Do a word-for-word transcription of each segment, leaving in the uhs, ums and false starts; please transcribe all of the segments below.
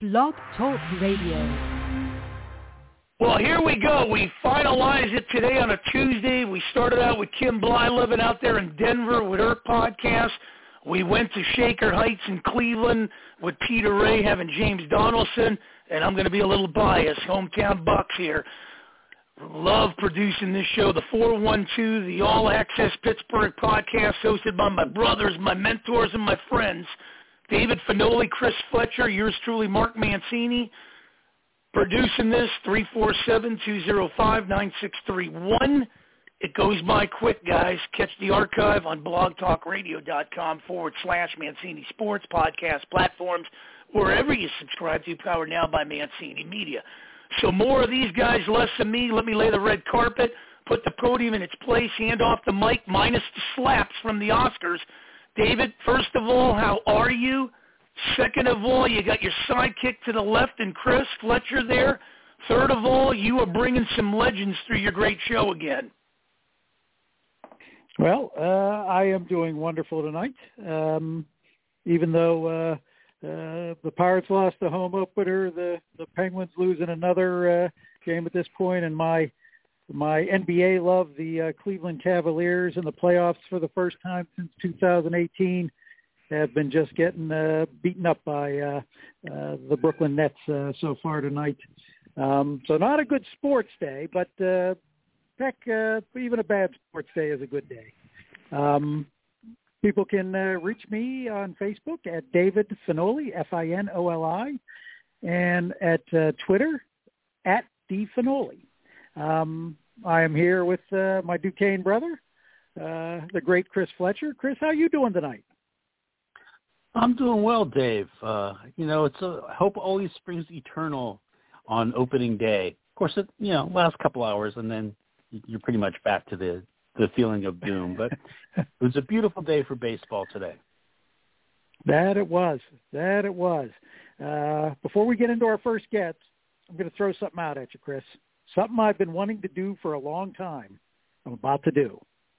Blog Talk Radio. Well, here we go. We finalize it today on a Tuesday. We started out with Kim Bly living out there in Denver with her podcast. We went to Shaker Heights in Cleveland with Peter Ray having James Donaldson, and I'm going to be a little biased, hometown Bucks here. Love producing this show, the four one two, the All Access Pittsburgh podcast, hosted by my brothers, my mentors, and my friends, David Finoli, Chris Fletcher, yours truly, Mark Mancini. Producing this, three four seven, two oh five, nine six three one. It goes by quick, guys. Catch the archive on blogtalkradio.com forward slash Mancini Sports podcast platforms, wherever you subscribe to, powered now by Mancini Media. So more of these guys, less of me. Let me lay the red carpet, put the podium in its place, hand off the mic, minus the slaps from the Oscars. David, first of all, how are you? Second of all, you got your sidekick to the left and Chris Fletcher there. Third of all, you are bringing some legends through your great show again. Well, uh, I am doing wonderful tonight, um, even though uh, uh, the Pirates lost the home opener, the, the Penguins losing another uh, game at this point, and my my N B A love, the uh, Cleveland Cavaliers in the playoffs for the first time since two thousand eighteen, have been just getting uh, beaten up by uh, uh, the Brooklyn Nets uh, so far tonight. Um, so not a good sports day, but uh, heck, uh, even a bad sports day is a good day. Um, people can uh, reach me on Facebook at David Finoli, F I N O L I, and at uh, Twitter at D Finoli. Um, I am here with uh, my Duquesne brother, uh, the great Chris Fletcher. Chris, how you doing tonight? I'm doing well, Dave. Uh, you know, it's a hope always springs eternal on opening day. Of course, it you know last couple hours, and then you're pretty much back to the the feeling of doom. But it was a beautiful day for baseball today. That it was. That it was. Uh, before we get into our first gets, I'm going to throw something out at you, Chris. Something I've been wanting to do for a long time. I'm about to do.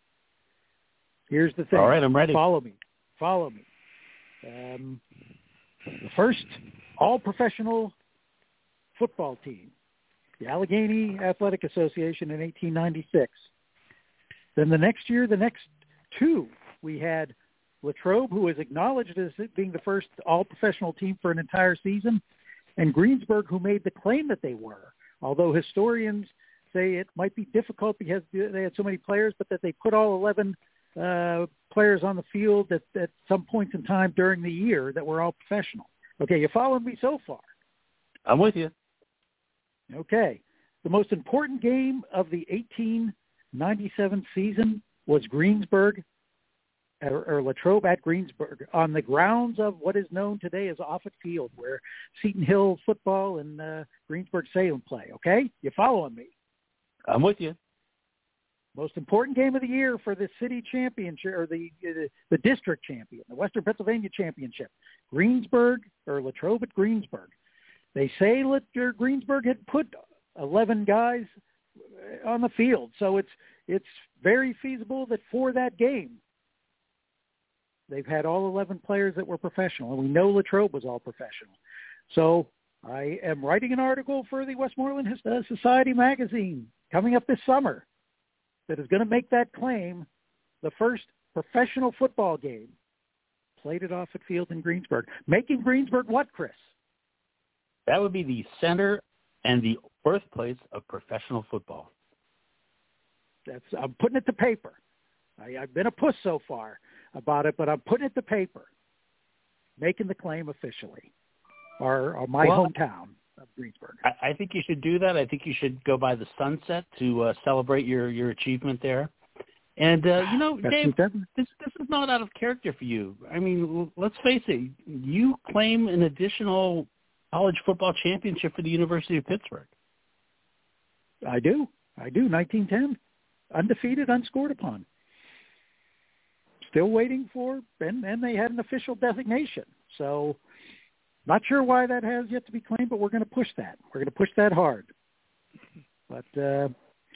Here's the thing. All right, I'm ready. Follow me. Follow me. Um, the first all-professional football team, the Allegheny Athletic Association in eighteen ninety-six. Then the next year, the next two, we had Latrobe, who was acknowledged as being the first all-professional team for an entire season, and Greensburg, who made the claim that they were, although historians say it might be difficult because they had so many players, but that they put all eleven uh, players on the field at, at some points in time during the year that were all professional. Okay, you following me so far? I'm with you. Okay. The most important game of the eighteen ninety-seven season was Greensburg, or, or Latrobe at Greensburg, on the grounds of what is known today as Offutt Field, where Seton Hill football and uh, Greensburg Salem play. Okay? You following me? I'm with you. Most important game of the year for the city championship, or the the, the district champion, the Western Pennsylvania championship. Greensburg, or Latrobe at Greensburg. They say that Greensburg had put eleven guys on the field, so it's it's very feasible that for that game, they've had all eleven players that were professional, and we know Latrobe was all professional. So I am writing an article for the Westmoreland Society magazine coming up this summer that is going to make that claim, the first professional football game played at Offutt Field in Greensburg. Making Greensburg what, Chris? That would be the center and the birthplace of professional football. That's I'm putting it to paper. I, I've been a puss so far about it, but I'm putting it to paper, making the claim officially, or, or my well, hometown of Greensburg. I, I think you should do that. I think you should go by the sunset to uh, celebrate your, your achievement there. And, uh, you know, Dave, this, this is not out of character for you. I mean, let's face it, you claim an additional college football championship for the University of Pittsburgh. I do. I do. nineteen ten. Undefeated, unscored upon. Still waiting for, and, and they had an official designation. So not sure why that has yet to be claimed, but we're going to push that. We're going to push that hard. But uh,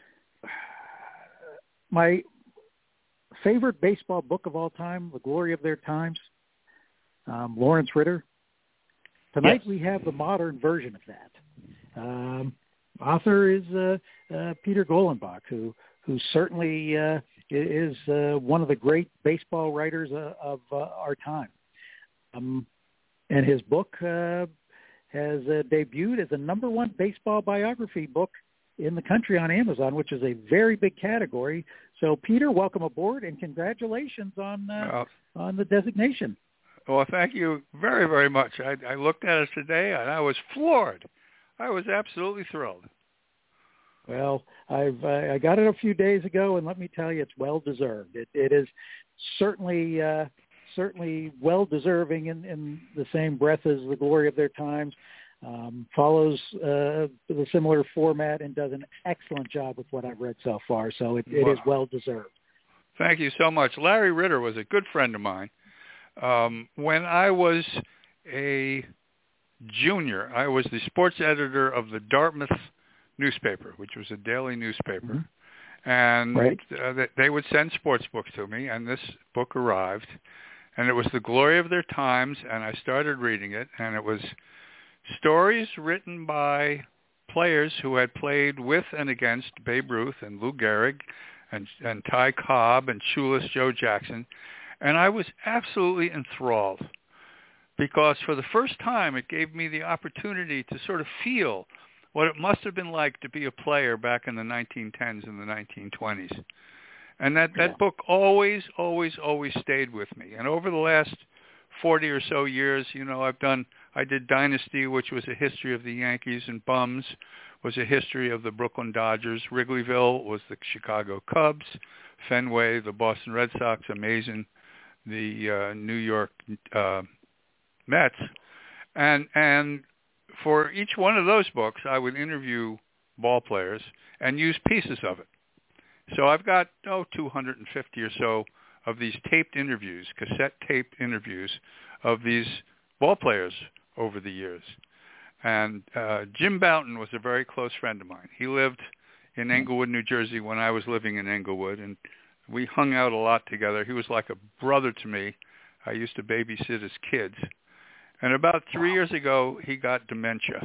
my favorite baseball book of all time, The Glory of Their Times, um, Lawrence Ritter. tonight yes. we have the modern version of that. Um, author is uh, uh, Peter Golenbach, who who certainly uh, is uh, one of the great baseball writers uh, of uh, our time. Um, and his book uh, has uh, debuted as the number one baseball biography book in the country on Amazon, which is a very big category. So, Peter, welcome aboard, and congratulations on uh, well, on the designation. Well, thank you very, very much. I, I looked at it today, and I was floored. I was absolutely thrilled. Well, I've uh, I got it a few days ago, and let me tell you, it's well deserved. It, it is certainly uh, certainly well deserving in, in the same breath as The Glory of Their Times. Um, follows uh, the similar format and does an excellent job with what I've read so far. So it, it wow. is well deserved. Thank you so much. Larry Ritter was a good friend of mine. Um, when I was a junior, I was the sports editor of the Dartmouth newspaper, which was a daily newspaper. Mm-hmm. And right. uh, they would send sports books to me, and this book arrived. And it was The Glory of Their Times, and I started reading it, and it was stories written by players who had played with and against Babe Ruth and Lou Gehrig and, and Ty Cobb and Shoeless Joe Jackson. And I was absolutely enthralled because for the first time it gave me the opportunity to sort of feel what it must have been like to be a player back in the nineteen tens and the nineteen twenties. And that, that yeah. book always, always, always stayed with me. And over the last forty or so years, you know, I've done, I did Dynasty, which was a history of the Yankees and Bums, was a history of the Brooklyn Dodgers. Wrigleyville was the Chicago Cubs. Fenway, the Boston Red Sox. Amazing, the uh, New York uh, Mets. And and for each one of those books, I would interview ball players and use pieces of it. So I've got, oh, two hundred fifty or so of these taped interviews, cassette taped interviews of these ball players over the years. And uh, Jim Bouton was a very close friend of mine. He lived in Englewood, New Jersey when I was living in Englewood, and we hung out a lot together. He was like a brother to me. I used to babysit his kids. And about three years ago, he got dementia.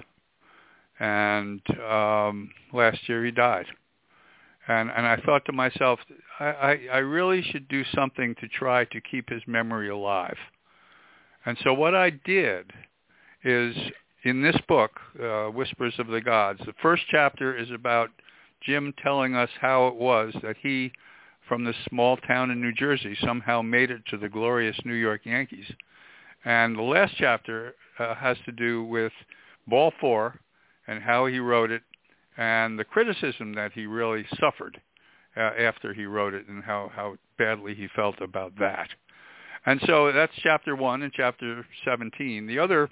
And um, last year he died. And and I thought to myself, I, I, I really should do something to try to keep his memory alive. And so what I did is, in this book, uh, Whispers of the Gods, the first chapter is about Jim telling us how it was that he, from this small town in New Jersey, somehow made it to the glorious New York Yankees. And the last chapter uh, has to do with Ball Four and how he wrote it, and the criticism that he really suffered uh, after he wrote it, and how, how badly he felt about that. And so that's chapter one and chapter seventeen. The other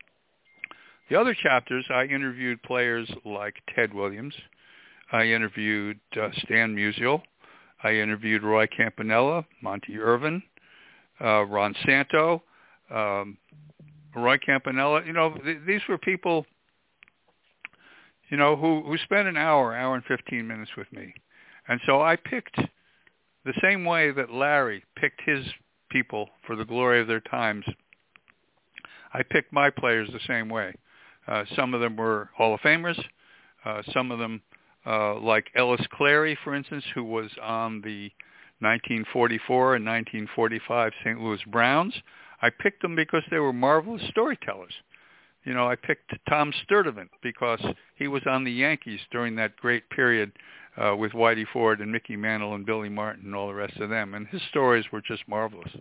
the other chapters, I interviewed players like Ted Williams. I interviewed uh, Stan Musial. I interviewed Roy Campanella, Monty Irvin, uh, Ron Santo, um, Roy Campanella. You know, th- these were people, you know, who, who spent an hour, hour and fifteen minutes with me. And so I picked the same way that Larry picked his people for the glory of their times. I picked my players the same way. Uh, some of them were Hall of Famers. Uh, some of them, uh, like Ellis Clary, for instance, who was on the nineteen forty-four and nineteen forty-five Saint Louis Browns. I picked them because they were marvelous storytellers. You know, I picked Tom Sturdivant because he was on the Yankees during that great period uh, with Whitey Ford and Mickey Mantle and Billy Martin and all the rest of them. And his stories were just marvelous.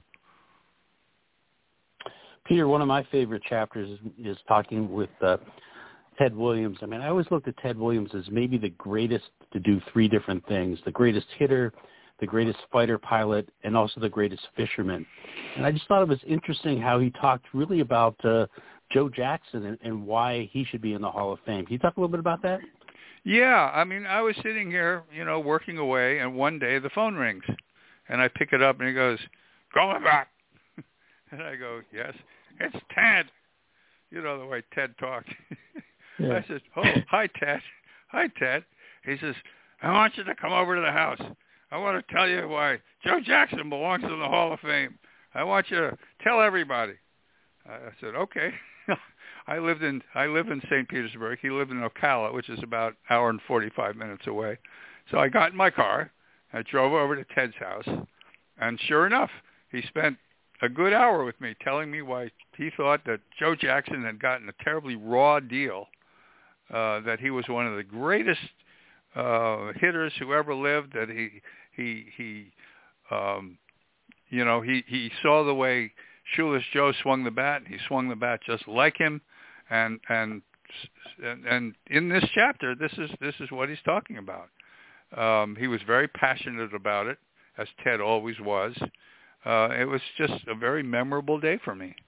Peter, one of my favorite chapters is, is talking with uh, Ted Williams. I mean, I always looked at Ted Williams as maybe the greatest to do three different things: the greatest hitter, the greatest fighter pilot, and also the greatest fisherman. And I just thought it was interesting how he talked really about uh, Joe Jackson and, and why he should be in the Hall of Fame. Can you talk a little bit about that? Yeah, I mean, I was sitting here, you know, working away, and one day the phone rings, and I pick it up, and he goes, "Calling back." And I go, "Yes, it's Ted." You know the way Ted talked. Yeah. I said, "Oh, hi, Ted. Hi, Ted." He says, "I want you to come over to the house. I want to tell you why Joe Jackson belongs in the Hall of Fame. I want you to tell everybody." I said, "Okay." I lived in I live in Saint Petersburg. He lived in Ocala, which is about an hour and forty-five minutes away. So I got in my car, I drove over to Ted's house, and sure enough, he spent a good hour with me telling me why he thought that Joe Jackson had gotten a terribly raw deal, uh, that he was one of the greatest uh, hitters who ever lived, that he he he um, you know he he saw the way Shoeless Joe swung the bat. He swung the bat just like him, and and and, and in this chapter, this is this is what he's talking about. Um, he was very passionate about it, as Ted always was. Uh, it was just a very memorable day for me.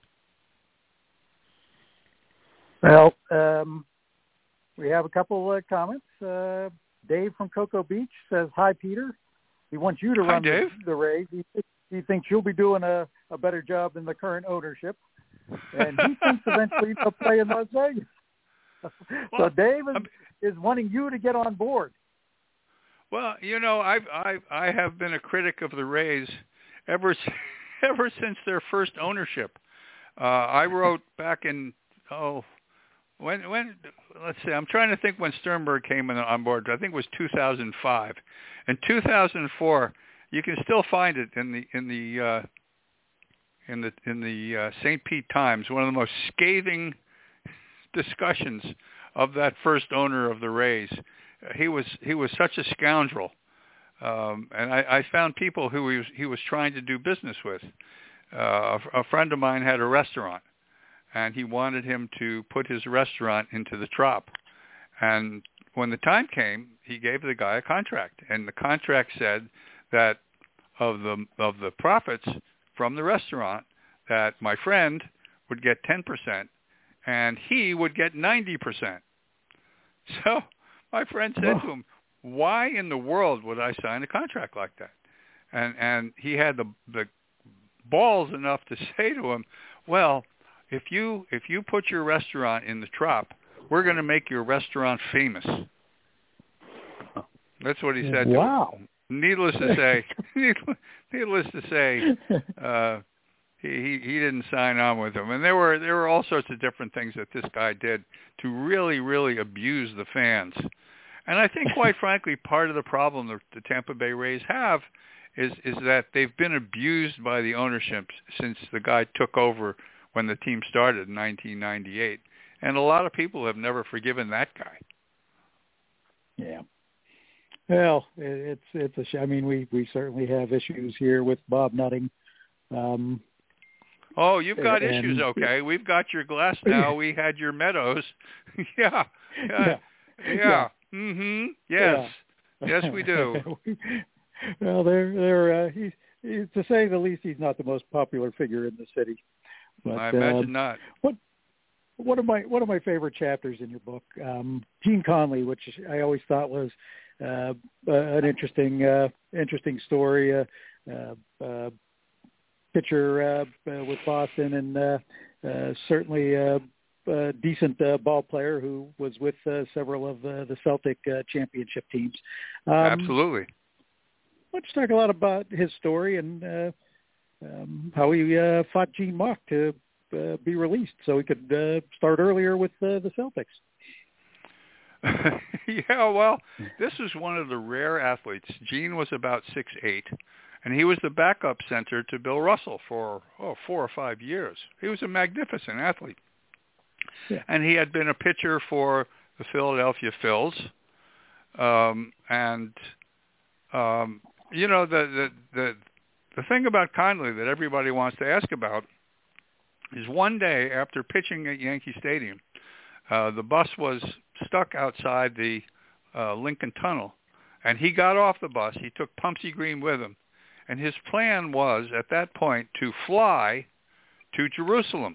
Well, um, we have a couple of comments. Uh, Dave from Cocoa Beach says, "Hi, Peter. He wants you to Hi, run the, Dave. the Rays. He, he thinks you'll be doing a, a better job than the current ownership, and he thinks eventually they'll play in Las Vegas." So Well, Dave is, is wanting you to get on board. Well, you know, I've I I have been a critic of the Rays ever ever since their first ownership. Uh, I wrote back in oh when when let's see, I'm trying to think when Sternberg came in on board. I think it was two thousand five. In two thousand four, you can still find it in the in the uh, in the in the uh, Saint Pete Times, one of the most scathing discussions of that first owner of the Rays. He was he was such a scoundrel, um, and I, I found people who he was he was trying to do business with. Uh, a, a friend of mine had a restaurant, and he wanted him to put his restaurant into the Trop. And when the time came, he gave the guy a contract, and the contract said that of the of the profits from the restaurant, that my friend would get ten percent, and he would get ninety percent. So my friend said oh. to him, "Why in the world would I sign a contract like that?" And and he had the the balls enough to say to him, "Well, if you if you put your restaurant in the Trop, we're going to make your restaurant famous." That's what he said. Wow. To him. Needless to say, needless to say, uh, he, he he didn't sign on with him. And there were there were all sorts of different things that this guy did to really really abuse the fans. And I think, quite frankly, part of the problem that the Tampa Bay Rays have is is that they've been abused by the ownership since the guy took over when the team started in nineteen ninety-eight. And a lot of people have never forgiven that guy. Yeah. Well, it's it's a sh- I mean, we, we certainly have issues here with Bob Nutting. Um, oh, you've got and, issues, okay. We've got your Glass now. We had your Meadows. yeah. Yeah. Yeah. yeah. Mm-hmm. Yes. Yeah. Yes, we do. Well, they're, they're, uh, he's, he's, to say the least, he's not the most popular figure in the city. But, I imagine um, not. What one of my one of my favorite chapters in your book, um, Gene Conley, which I always thought was uh, an interesting uh, interesting story. Uh, uh, uh, pitcher uh, uh, with Boston, and uh, uh, certainly a, a decent uh, ball player who was with uh, several of uh, the Celtic uh, championship teams. Um, Absolutely. Let's talk a lot about his story and uh, um, how he uh, fought Gene Mauch to uh, be released so he could uh, start earlier with uh, the Celtics. Yeah, well, this is one of the rare athletes. Gene was about six eight, and he was the backup center to Bill Russell for oh, four or five years. He was a magnificent athlete. Yeah. And he had been a pitcher for the Philadelphia Phils. Um, and, um, you know, the, the, the, the thing about Conley that everybody wants to ask about is one day after pitching at Yankee Stadium, uh, the bus was stuck outside the uh, Lincoln Tunnel, and he got off the bus. He took Pumpsy Green with him, and his plan was at that point to fly to Jerusalem,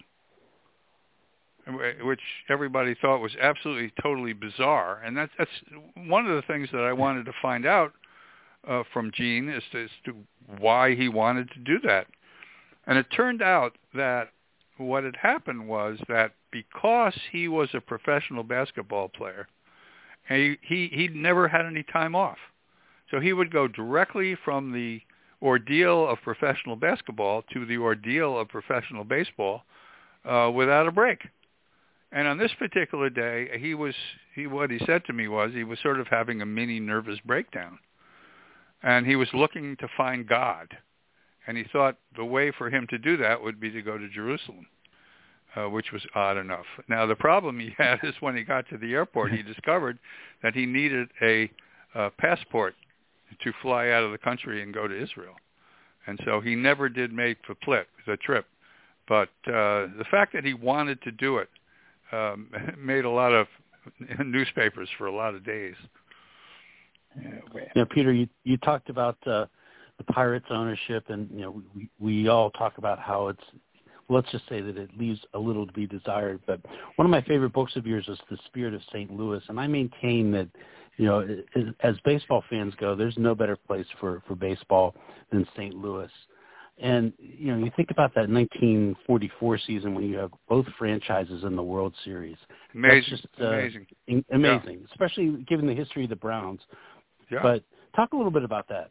which everybody thought was absolutely totally bizarre. And that's, that's one of the things that I wanted to find out uh, from Gene as to, as to why he wanted to do that. And it turned out that what had happened was that because he was a professional basketball player, he, he he never had any time off. So he would go directly from the ordeal of professional basketball to the ordeal of professional baseball uh, without a break. And on this particular day, he was he what he said to me was he was sort of having a mini nervous breakdown, and he was looking to find God, and he thought the way for him to do that would be to go to Jerusalem, uh, which was odd enough. Now the problem he had is when he got to the airport, he discovered that he needed a, a passport to fly out of the country and go to Israel, and so he never did make the trip. The trip, but uh, the fact that he wanted to do it. Um, made a lot of newspapers for a lot of days. Yeah, Peter, you you talked about uh, the Pirates' ownership, and you know we we all talk about how it's. Let's just say that it leaves a little to be desired. But one of my favorite books of yours is The Spirit of Saint Louis, and I maintain that you know as baseball fans go, there's no better place for for baseball than Saint Louis. And, you know, you think about that nineteen forty-four season when you have both franchises in the World Series. Amazing. That's just, uh, amazing. In, amazing, yeah. especially given the history of the Browns. Yeah. But talk a little bit about that.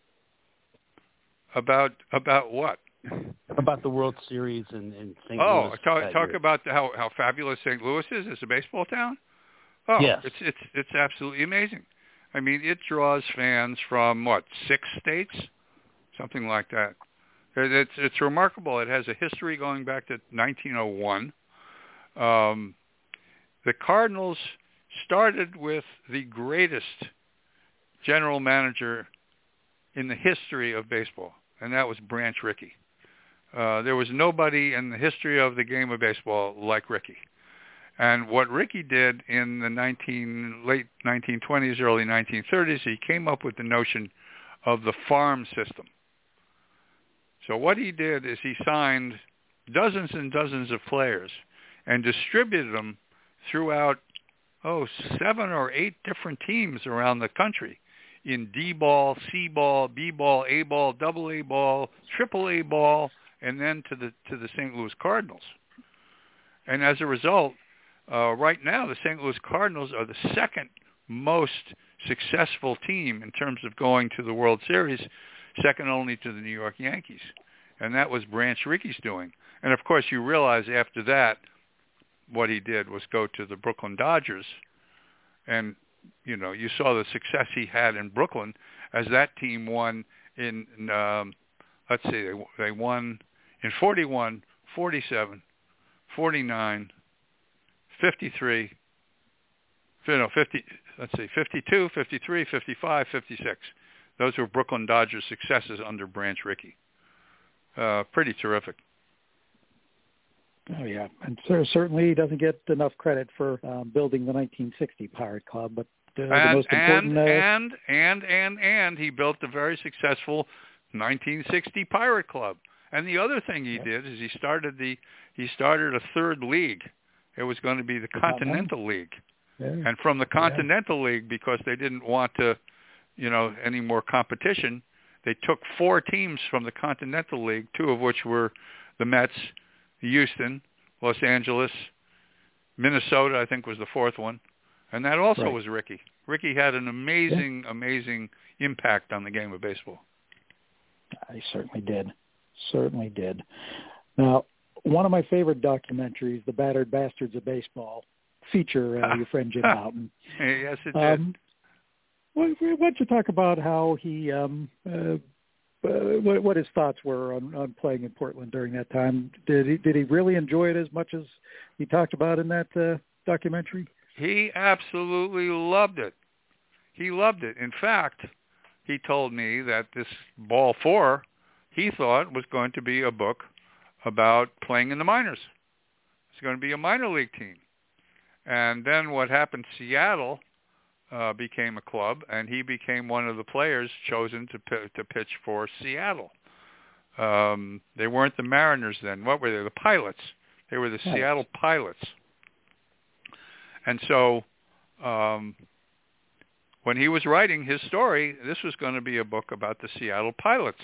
About about what? About the World Series in, in Saint Oh, Louis. talk, talk year. about how, how fabulous Saint Louis is as a baseball town? Oh, yes. it's, it's, it's absolutely amazing. I mean, it draws fans from, what, six states? Something like that. It's it's remarkable. It has a history going back to nineteen oh one. Um, the Cardinals started with the greatest general manager in the history of baseball, and that was Branch Rickey. Uh, there was nobody in the history of the game of baseball like Rickey. And what Rickey did in the nineteen late nineteen twenties, early nineteen thirties, he came up with the notion of the farm system. So what he did is he signed dozens and dozens of players and distributed them throughout, oh, seven or eight different teams around the country in D-ball, C-ball, B-ball, A-ball, double A ball, triple A ball, and then to the to the Saint Louis Cardinals. And as a result, uh, right now the Saint Louis Cardinals are the second most successful team in terms of going to the World Series, second only to the New York Yankees. And that was Branch Rickey's doing. And, of course, you realize after that what he did was go to the Brooklyn Dodgers. And, you know, you saw the success he had in Brooklyn as that team won in, in um, let's see, they, they won in forty-one, forty-seven, forty-nine, fifty-three, no, fifty, let's see, fifty-two, fifty-three, fifty-five, fifty-six. Those were Brooklyn Dodgers' successes under Branch Rickey. Uh, pretty terrific. Oh, yeah. And so certainly he doesn't get enough credit for um, building the nineteen sixty Pirate Club, but uh, and, the most important... And, uh, and, and, and, and he built a very successful nineteen sixty Pirate Club. And the other thing he yeah. did is he started the he started a third league. It was going to be the Continental uh-huh. League. Yeah. And from the Continental yeah. League, because they didn't want to, you know, any more competition, they took four teams from the Continental League, two of which were the Mets, Houston, Los Angeles, Minnesota, I think was the fourth one. And that also right. was Rickey. Rickey had an amazing, yeah. amazing impact on the game of baseball. He certainly did. Certainly did. Now, one of my favorite documentaries, The Battered Bastards of Baseball, feature uh, your friend Jim Bouton. Yes, it did. Um, why, why don't you talk about how he, um, uh, uh, what, what his thoughts were on, on playing in Portland during that time? Did he did he really enjoy it as much as he talked about in that uh, documentary? He absolutely loved it. He loved it. In fact, he told me that this Ball Four, he thought was going to be a book about playing in the minors. It's going to be a minor league team. And then what happened, Seattle uh, became a club, and he became one of the players chosen to p- to pitch for Seattle. Um, they weren't the Mariners then. What were they? The Pilots. They were the yes. Seattle Pilots. And so um, when he was writing his story, this was going to be a book about the Seattle Pilots.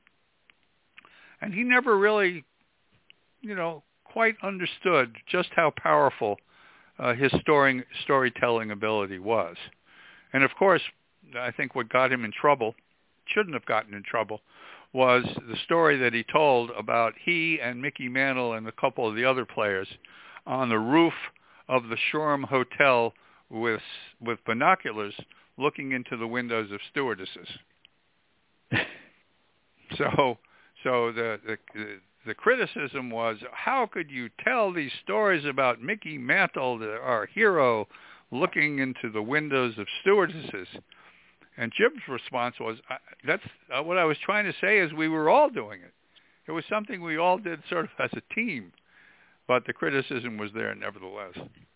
And he never really, you know, quite understood just how powerful uh, his story, storytelling ability was. And, of course, I think what got him in trouble, shouldn't have gotten in trouble, was the story that he told about he and Mickey Mantle and a couple of the other players on the roof of the Shoreham Hotel with with binoculars looking into the windows of stewardesses. so so the, the the criticism was, how could you tell these stories about Mickey Mantle, the, our hero, looking into the windows of stewardesses? And Jim's response was, that's uh, what I was trying to say is we were all doing it. It was something we all did sort of as a team. But the criticism was there nevertheless.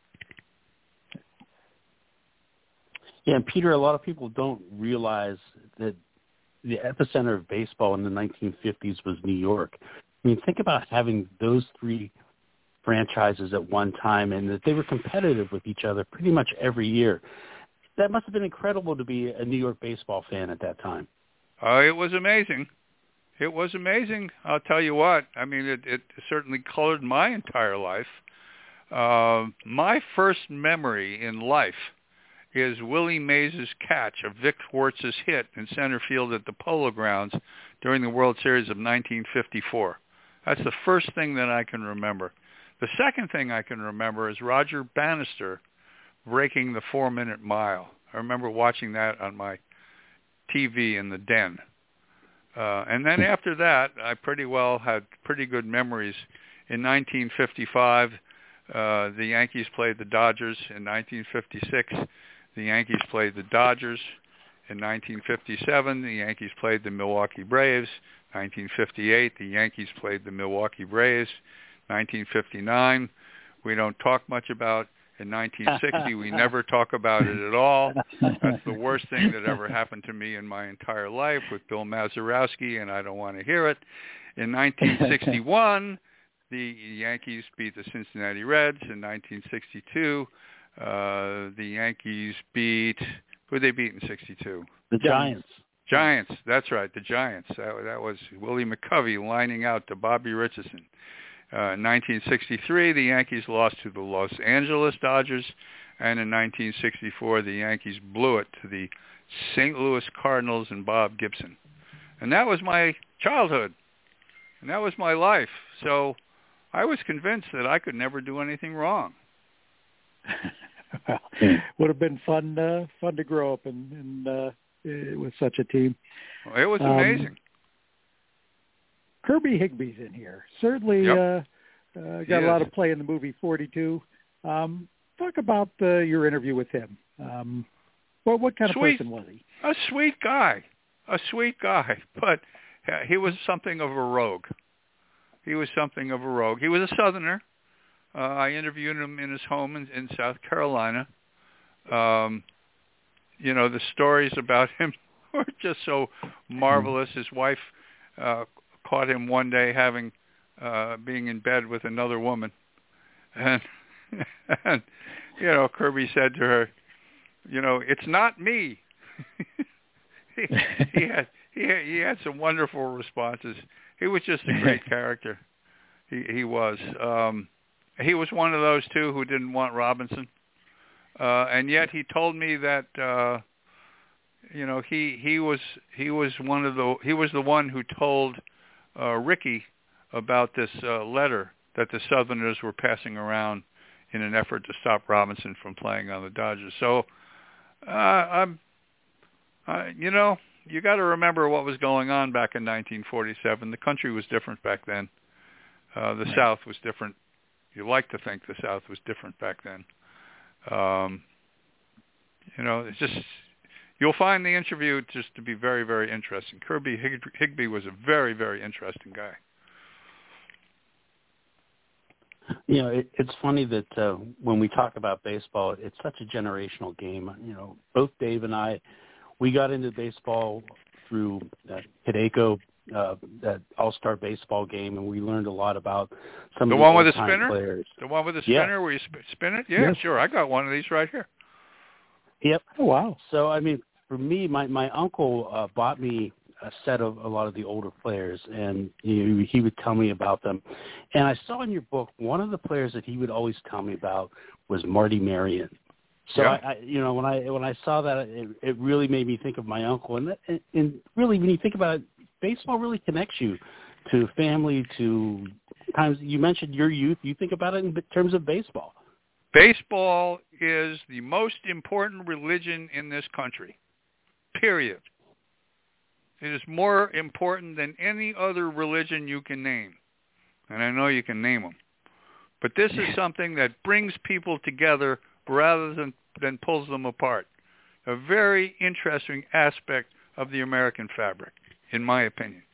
Yeah, and Peter, a lot of people don't realize that the epicenter of baseball in the nineteen fifties was New York. I mean, think about having those three franchises at one time and that they were competitive with each other pretty much every year. That must have been incredible to be a New York baseball fan at that time. Uh, it was amazing. It was amazing. I'll tell you what. I mean, it, it certainly colored my entire life. Uh, my first memory in life is Willie Mays' catch of Vic Schwartz's hit in center field at the Polo Grounds during the World Series of nineteen fifty-four. That's the first thing that I can remember. The second thing I can remember is Roger Bannister breaking the four-minute mile. I remember watching that on my T V in the den. Uh, and then after that, I pretty well had pretty good memories. In nineteen fifty-five, uh, the Yankees played the Dodgers. In nineteen fifty-six, the Yankees played the Dodgers. In nineteen fifty-seven, the Yankees played the Milwaukee Braves. nineteen fifty-eight, the Yankees played the Milwaukee Braves. nineteen fifty-nine, we don't talk much about. In nineteen sixty, we never talk about it at all. That's the worst thing that ever happened to me in my entire life with Bill Mazeroski, and I don't want to hear it. In nineteen sixty-one, the Yankees beat the Cincinnati Reds. In nineteen sixty-two, uh, the Yankees beat, who did they beat in sixty-two? The Giants. Giants, that's right, the Giants. That, that was Willie McCovey lining out to Bobby Richardson. Uh, in nineteen sixty-three, the Yankees lost to the Los Angeles Dodgers, and in nineteen sixty-four, the Yankees blew it to the Saint Louis Cardinals and Bob Gibson. And that was my childhood, and that was my life. So I was convinced that I could never do anything wrong. Well, would have been fun, uh, fun to grow up in, in uh, with such a team. Well, it was amazing. Um, Kirby Higbee's in here. Certainly yep. uh, uh, got a lot of play in the movie forty-two. Um, talk about uh, your interview with him. Um, what, what kind sweet. of person was he? A sweet guy. A sweet guy. But uh, he was something of a rogue. He was something of a rogue. He was a Southerner. Uh, I interviewed him in his home in, in South Carolina. Um, you know, the stories about him were just so marvelous. His wife uh, caught him one day having uh being in bed with another woman, and, and you know, Kirby said to her, you know, it's not me. he, he had he had, he had some wonderful responses. He was just a great character. He he was um he was one of those too who didn't want Robinson, uh and yet he told me that uh you know he he was he was one of the he was the one who told Uh, Ricky about this uh, letter that the Southerners were passing around in an effort to stop Robinson from playing on the Dodgers. So, uh, I'm, uh, you know, you got to remember what was going on back in nineteen forty-seven. The country was different back then. Uh, the South was different. You like to think the South was different back then. Um, you know, it's just. You'll find the interview just to be very, very interesting. Kirby Higbee was a very, very interesting guy. You know, it, it's funny that uh, when we talk about baseball, it's such a generational game. You know, both Dave and I, we got into baseball through that Hideko, uh, that All-Star baseball game, and we learned a lot about some the of the one with the spinner. Players. The one with the yeah. spinner where you sp- spin it. Yeah, yes. Sure. I got one of these right here. Yep. Oh, wow. So, I mean, for me, my, my uncle uh, bought me a set of a lot of the older players, and he, he would tell me about them. And I saw in your book, one of the players that he would always tell me about was Marty Marion. So, yeah. I, I, you know, when I when I saw that, it, it really made me think of my uncle. And, and, and really, when you think about it, baseball really connects you to family, to times you mentioned your youth, you think about it in terms of baseball. Baseball is the most important religion in this country, period. It is more important than any other religion you can name. And I know you can name them. But this is something that brings people together rather than, than pulls them apart. A very interesting aspect of the American fabric, in my opinion.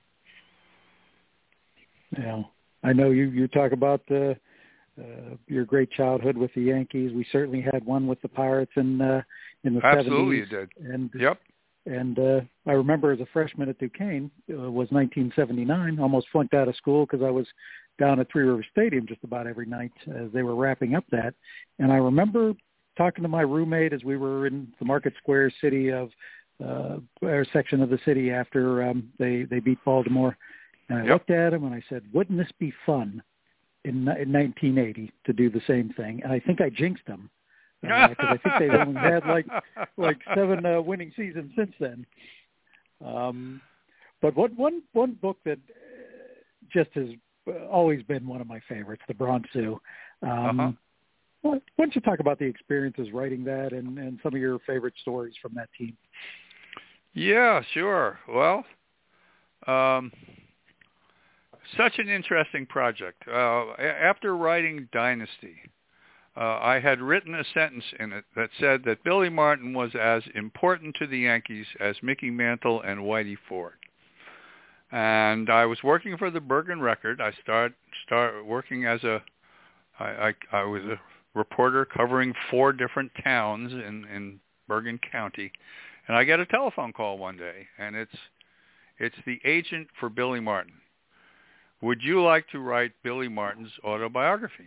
Yeah. I know you, you talk about the, uh, your great childhood with the Yankees. We certainly had one with the Pirates in, uh, in the Absolutely seventies. you did. And, yep. And uh, I remember as a freshman at Duquesne, it was nineteen seventy-nine, almost flunked out of school because I was down at Three River Stadium just about every night as they were wrapping up that. And I remember talking to my roommate as we were in the Market Square city of, uh, or section of the city after um, they, they beat Baltimore. And I yep. looked at him and I said, wouldn't this be fun in, in nineteen eighty to do the same thing? And I think I jinxed him. Because uh, I think they've only had like like seven uh, winning seasons since then. Um, but what one one book that just has always been one of my favorites, The Bronx Zoo. Um, uh-huh. Why don't you talk about the experiences writing that and, and some of your favorite stories from that team? Yeah, sure. Well, um, such an interesting project. Uh, after writing Dynasty, Uh, I had written a sentence in it that said that Billy Martin was as important to the Yankees as Mickey Mantle and Whitey Ford. And I was working for the Bergen Record. I start start working as a, I, I, I was a reporter covering four different towns in, in Bergen County. And I get a telephone call one day, and it's it's the agent for Billy Martin. Would you like to write Billy Martin's autobiography?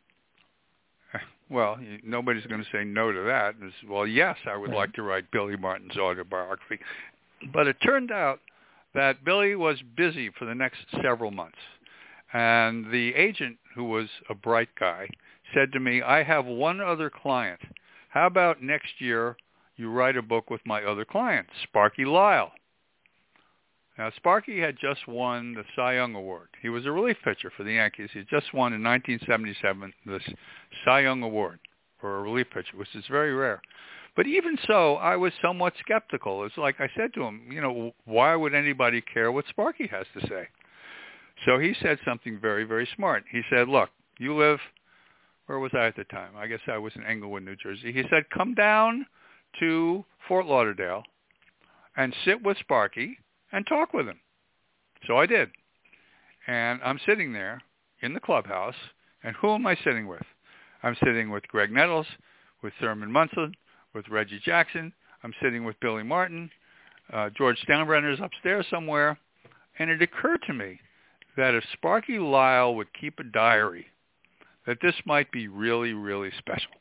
Well, nobody's going to say no to that. It's, well, yes, I would like to write Billy Martin's autobiography. But it turned out that Billy was busy for the next several months. And the agent, who was a bright guy, said to me, I have one other client. How about next year you write a book with my other client, Sparky Lyle? Now, Sparky had just won the Cy Young Award. He was a relief pitcher for the Yankees. He had just won in nineteen seventy-seven the Cy Young Award for a relief pitcher, which is very rare. But even so, I was somewhat skeptical. It's like I said to him, you know, why would anybody care what Sparky has to say? So he said something very, very smart. He said, look, you live, where was I at the time? I guess I was in Englewood, New Jersey. He said, come down to Fort Lauderdale and sit with Sparky and talk with him. So I did. And I'm sitting there in the clubhouse, and who am I sitting with? I'm sitting with Greg Nettles, with Thurman Munson, with Reggie Jackson. I'm sitting with Billy Martin. Uh, George Steinbrenner's upstairs somewhere. And it occurred to me that if Sparky Lyle would keep a diary, that this might be really, really special.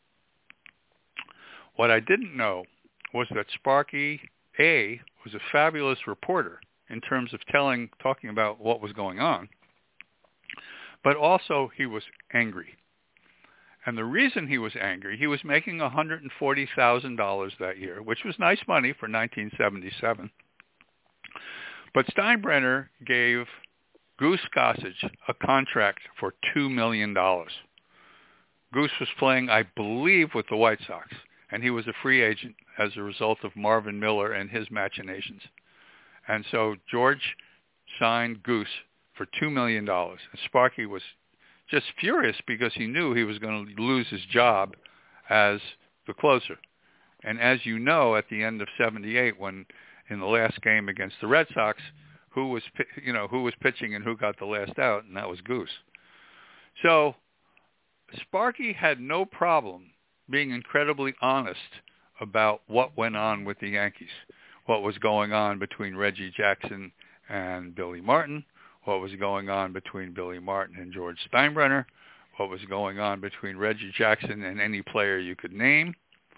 What I didn't know was that Sparky, A, was a fabulous reporter in terms of telling, talking about what was going on, but also he was angry. And the reason he was angry, he was making one hundred forty thousand dollars that year, which was nice money for nineteen seventy-seven. But Steinbrenner gave Goose Gossage a contract for two million dollars. Goose was playing, I believe, with the White Sox, and he was a free agent as a result of Marvin Miller and his machinations. And so George signed Goose for two million dollars. And Sparky was just furious because he knew he was going to lose his job as the closer. And as you know, at the end of seventy-eight, when in the last game against the Red Sox, who was, you know, who was pitching and who got the last out, and that was Goose. So Sparky had no problem being incredibly honest about what went on with the Yankees, what was going on between Reggie Jackson and Billy Martin, what was going on between Billy Martin and George Steinbrenner, what was going on between Reggie Jackson and any player you could name.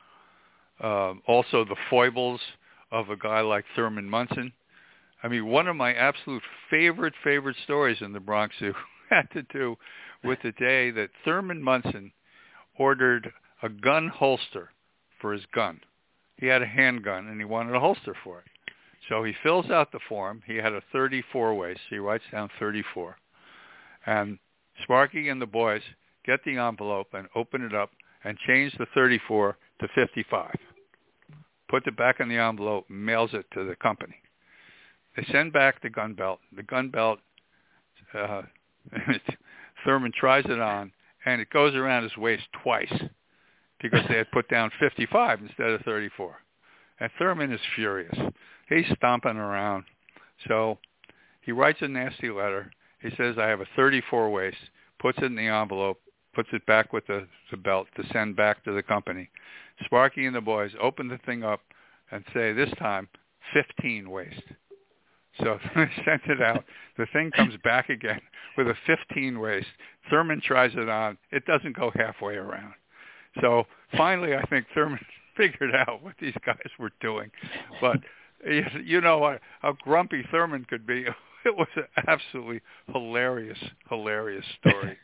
Uh, also the foibles of a guy like Thurman Munson. I mean, one of my absolute favorite, favorite stories in the Bronx Zoo had to do with the day that Thurman Munson ordered a gun holster for his gun. He had a handgun, and he wanted a holster for it. So he fills out the form. He had a thirty-four waist. So he writes down thirty-four. And Sparky and the boys get the envelope and open it up and change the thirty-four to fifty-five. Puts it back in the envelope, mails it to the company. They send back the gun belt. The gun belt, uh, Thurman tries it on, and it goes around his waist twice because they had put down fifty-five instead of thirty-four. And Thurman is furious. He's stomping around. So he writes a nasty letter. He says, I have a thirty-four waist, puts it in the envelope, puts it back with the, the belt to send back to the company. Sparky and the boys open the thing up and say, this time, fifteen waist. So they sent it out. The thing comes back again with a fifteen waist. Thurman tries it on. It doesn't go halfway around. So finally, I think Thurman figured out what these guys were doing. But you know how grumpy Thurman could be. It was an absolutely hilarious, hilarious story.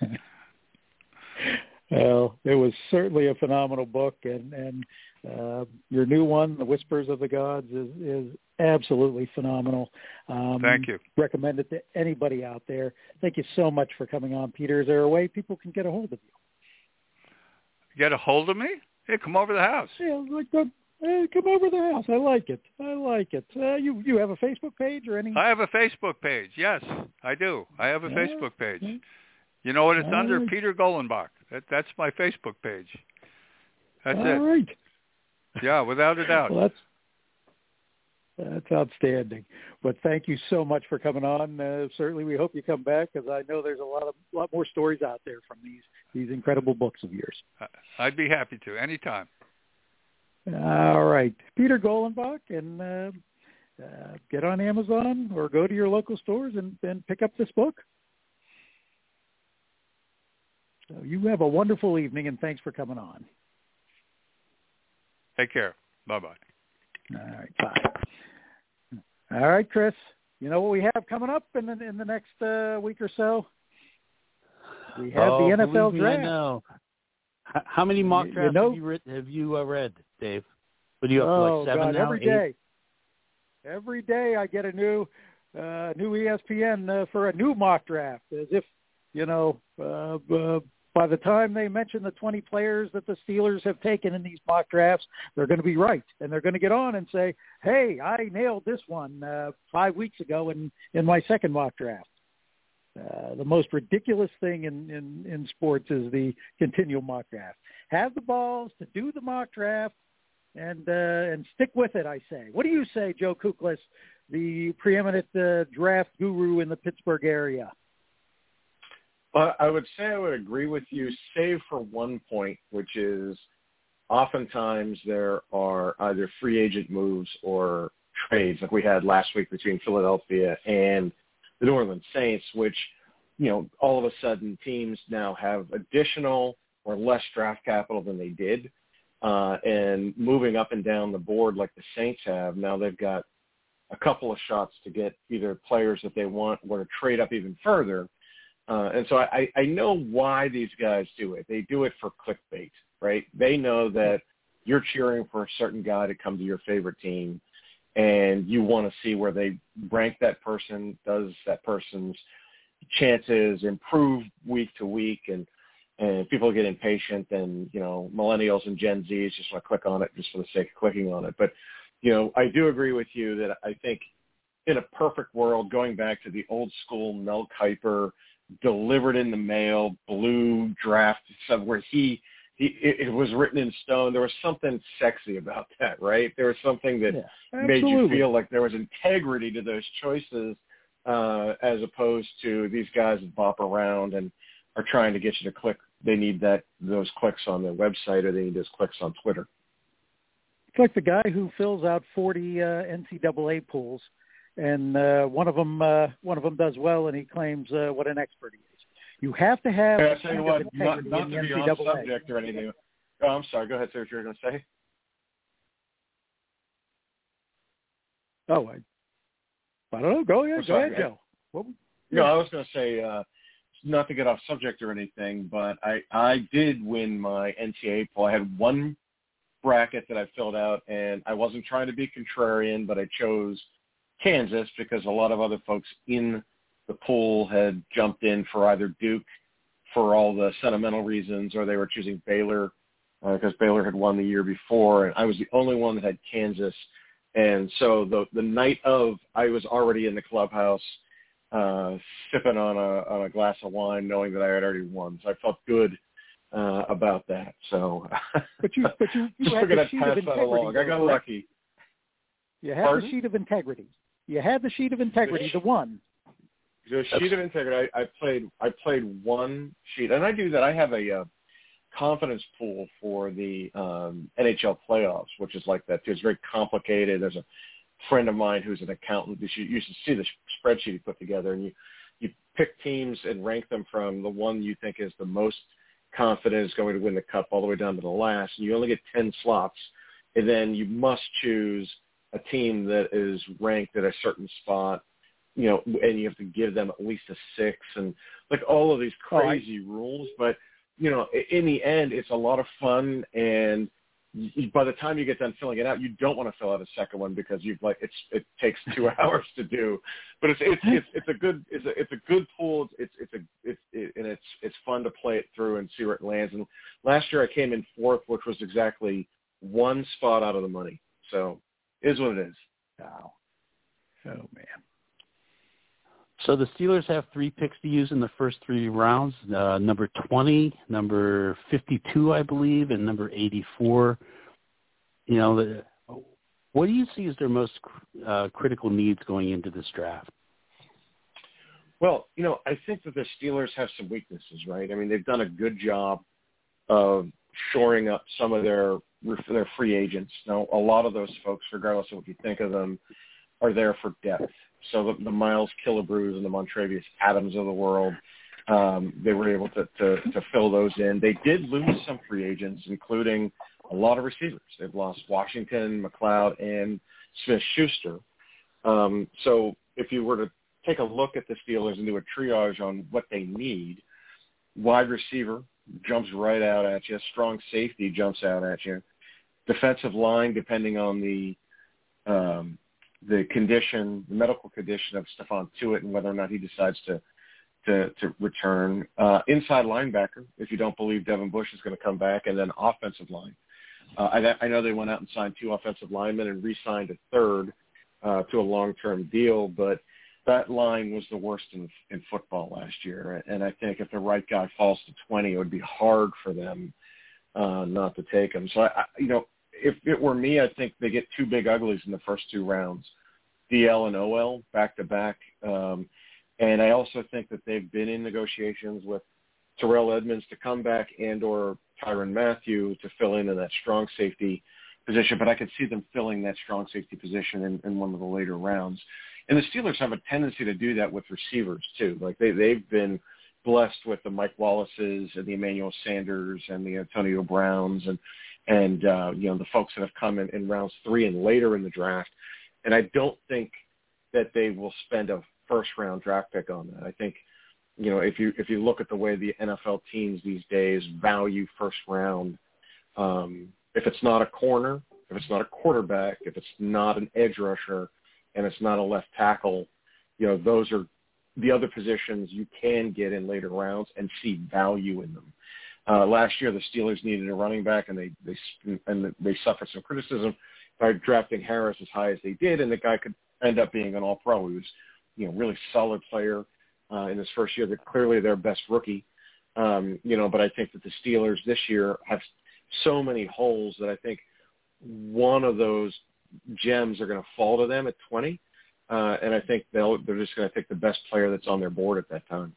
Well, it was certainly a phenomenal book, and and uh, your new one, The Whispers of the Gods, is, is absolutely phenomenal. Um, Thank you. Recommend it to anybody out there. Thank you so much for coming on, Peter. Is there a way people can get a hold of you? Get a hold of me? Hey, come over to the house. Yeah, like the, hey, come over to the house. I like it. I like it. Uh, you you have a Facebook page or any? I have a Facebook page. Yes, I do. I have a yeah. Facebook page. Yeah. You know what it's All under? right. Peter Golenbach. That, that's my Facebook page. That's All it. All right. Yeah, without a doubt. Well, that's that's outstanding. But thank you so much for coming on. Uh, certainly, we hope you come back because I know there's a lot of lot more stories out there from these these incredible books of yours. I'd be happy to anytime. All right, Peter Golenbach, and uh, uh, get on Amazon or go to your local stores and, and pick up this book. So you have a wonderful evening, and thanks for coming on. Take care. Bye-bye. All right, bye. All right, Chris, you know what we have coming up in the, in the next uh, week or so? We have oh, the N F L me, draft. I know. How many mock drafts you know, have you read, have you uh, read, Dave? What are you up to, oh, like seven God, now? every Eight? day. Every day I get a new uh, new E S P N uh, for a new mock draft, as if, you know, uh, uh, by the time they mention the twenty players that the Steelers have taken in these mock drafts, they're going to be right. And they're going to get on and say, hey, I nailed this one uh, five weeks ago in, in my second mock draft. Uh, the most ridiculous thing in, in, in sports is the continual mock draft. Have the balls to do the mock draft and uh, and stick with it, I say. What do you say, Joe Kuklis, the preeminent uh, draft guru in the Pittsburgh area? Well, I would say I would agree with you, save for one point, which is oftentimes there are either free agent moves or trades like we had last week between Philadelphia and the New Orleans Saints, which, you know, all of a sudden teams now have additional or less draft capital than they did. Uh, and moving up and down the board like the Saints have, now they've got a couple of shots to get either players that they want or to trade up even further. Uh, and so I, I know why these guys do it. They do it for clickbait, right? They know that you're cheering for a certain guy to come to your favorite team, and you want to see where they rank that person, does that person's chances improve week to week, and, and people get impatient, and, you know, millennials and Gen Zs just want to click on it just for the sake of clicking on it. But, you know, I do agree with you that I think in a perfect world, going back to the old school Mel Kiper, delivered in the mail, blue draft stuff where he, he it, it was written in stone. There was something sexy about that, right? There was something that yeah, made you feel like there was integrity to those choices, uh, as opposed to these guys that bop around and are trying to get you to click. They need that those clicks on their website, or they need those clicks on Twitter. It's like the guy who fills out forty uh, N C double A pools. And uh, one of them, uh, one of them does well, and he claims uh, what an expert he is. You have to have. Yeah, I tell you what, not, not in to be N C double A. on subject or anything. Oh, I'm sorry. Go ahead, sir. What you were going to say? Oh, I, I don't know. Go ahead, I'm sorry, go ahead, Joe. What, no, I was going to say, uh, not to get off subject or anything, but I, I did win my N C double A poll. I had one bracket that I filled out, and I wasn't trying to be contrarian, but I chose Kansas because a lot of other folks in the pool had jumped in for either Duke, for all the sentimental reasons, or they were choosing Baylor because uh, Baylor had won the year before, and I was the only one that had Kansas. And so the the night of, I was already in the clubhouse uh, sipping on a on a glass of wine, knowing that I had already won. So I felt good uh, about that. So, but you but you, you had the sheet of integrity. Along. I got lucky. You had Pardon? the sheet of integrity. You had the sheet of integrity, the, the one. The sheet of integrity. I, I played. I played one sheet, and I do that. I have a uh, confidence pool for the um, N H L playoffs, which is like that too. It's very complicated. There's a friend of mine who's an accountant. You should, you should see the spreadsheet he put together, and you you pick teams and rank them from the one you think is the most confident is going to win the cup all the way down to the last. And you only get ten slots, and then you must choose a team that is ranked at a certain spot, you know, and you have to give them at least a six, and like all of these crazy oh, I, rules. But, you know, in the end, it's a lot of fun. And by the time you get done filling it out, you don't want to fill out a second one because you've like, it's, it takes two hours to do, but it's, it's, it's, it's a good, it's a, it's a good pool. It's, it's a, it's, it, and it's, it's fun to play it through and see where it lands. And last year I came in fourth, which was exactly one spot out of the money. So it is what it is. Wow. Oh man. So the Steelers have three picks to use in the first three rounds, uh, number twenty, number fifty-two, I believe, and number eighty-four. You know, the, what do you see as their most uh, critical needs going into this draft? Well, you know, I think that the Steelers have some weaknesses, right? I mean, they've done a good job of shoring up some of their their free agents. Now, a lot of those folks, regardless of what you think of them, are there for depth. So the, the Miles Killebrews and the Montrevious Adams of the world, um, they were able to, to, to fill those in. They did lose some free agents, including a lot of receivers. They've lost Washington, McLeod, and Smith-Schuster. Um, so if you were to take a look at the Steelers and do a triage on what they need, wide receiver jumps right out at you. Strong safety jumps out at you. Defensive line, depending on the um, the condition, the medical condition of Stephon Tuitt and whether or not he decides to to, to return. Uh, inside linebacker, if you don't believe Devin Bush is going to come back, and then offensive line. Uh, I, I know they went out and signed two offensive linemen and re-signed a third uh, to a long-term deal, but that line was the worst in, in football last year. And I think if the right guy falls to twenty, it would be hard for them uh, not to take him. So, I, I, you know, if it were me, I think they get two big uglies in the first two rounds, D L and O L back-to-back. Um, and I also think that they've been in negotiations with Terrell Edmonds to come back and or Tyrann Mathieu to fill in in that strong safety position. But I could see them filling that strong safety position in, in one of the later rounds. And the Steelers have a tendency to do that with receivers too. Like they, they've been blessed with the Mike Wallaces and the Emmanuel Sanders and the Antonio Browns and, and uh, you know, the folks that have come in, in rounds three and later in the draft. And I don't think that they will spend a first-round draft pick on that. I think, you know, if you if you look at the way the N F L teams these days value first round, um, if it's not a corner, if it's not a quarterback, if it's not an edge rusher, and it's not a left tackle, you know, those are the other positions you can get in later rounds and see value in them. Uh, last year, the Steelers needed a running back, and they they and they suffered some criticism by drafting Harris as high as they did, and the guy could end up being an all-pro. He was, you know, really solid player uh, in his first year. They're clearly their best rookie, um, you know. But I think that the Steelers this year have so many holes that I think one of those gems are going to fall to them at twenty, uh, and I think they'll they're just going to take the best player that's on their board at that time.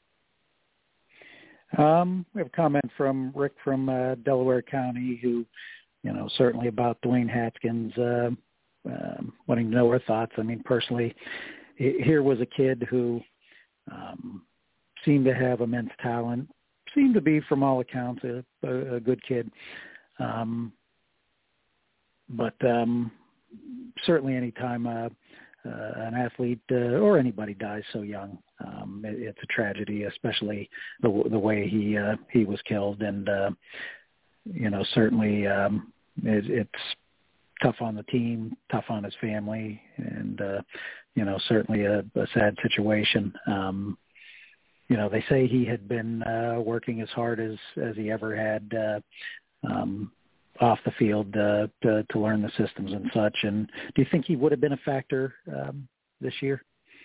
Um, we have a comment from Rick from uh, Delaware County, who, you know, certainly about Dwayne Haskins, uh, uh, wanting to know our thoughts. I mean, personally, here was a kid who um, seemed to have immense talent, seemed to be, from all accounts, a, a, a good kid. Um, but um, certainly any time uh, uh, an athlete uh, or anybody dies so young, um, it, it's a tragedy, especially the, the way he uh, he was killed. And, uh, you know, certainly um, it, it's tough on the team, tough on his family, and, uh, you know, certainly a, a sad situation. Um, you know, they say he had been uh, working as hard as, as he ever had uh, um, off the field uh, to, to learn the systems and such. And do you think he would have been a factor um, this year?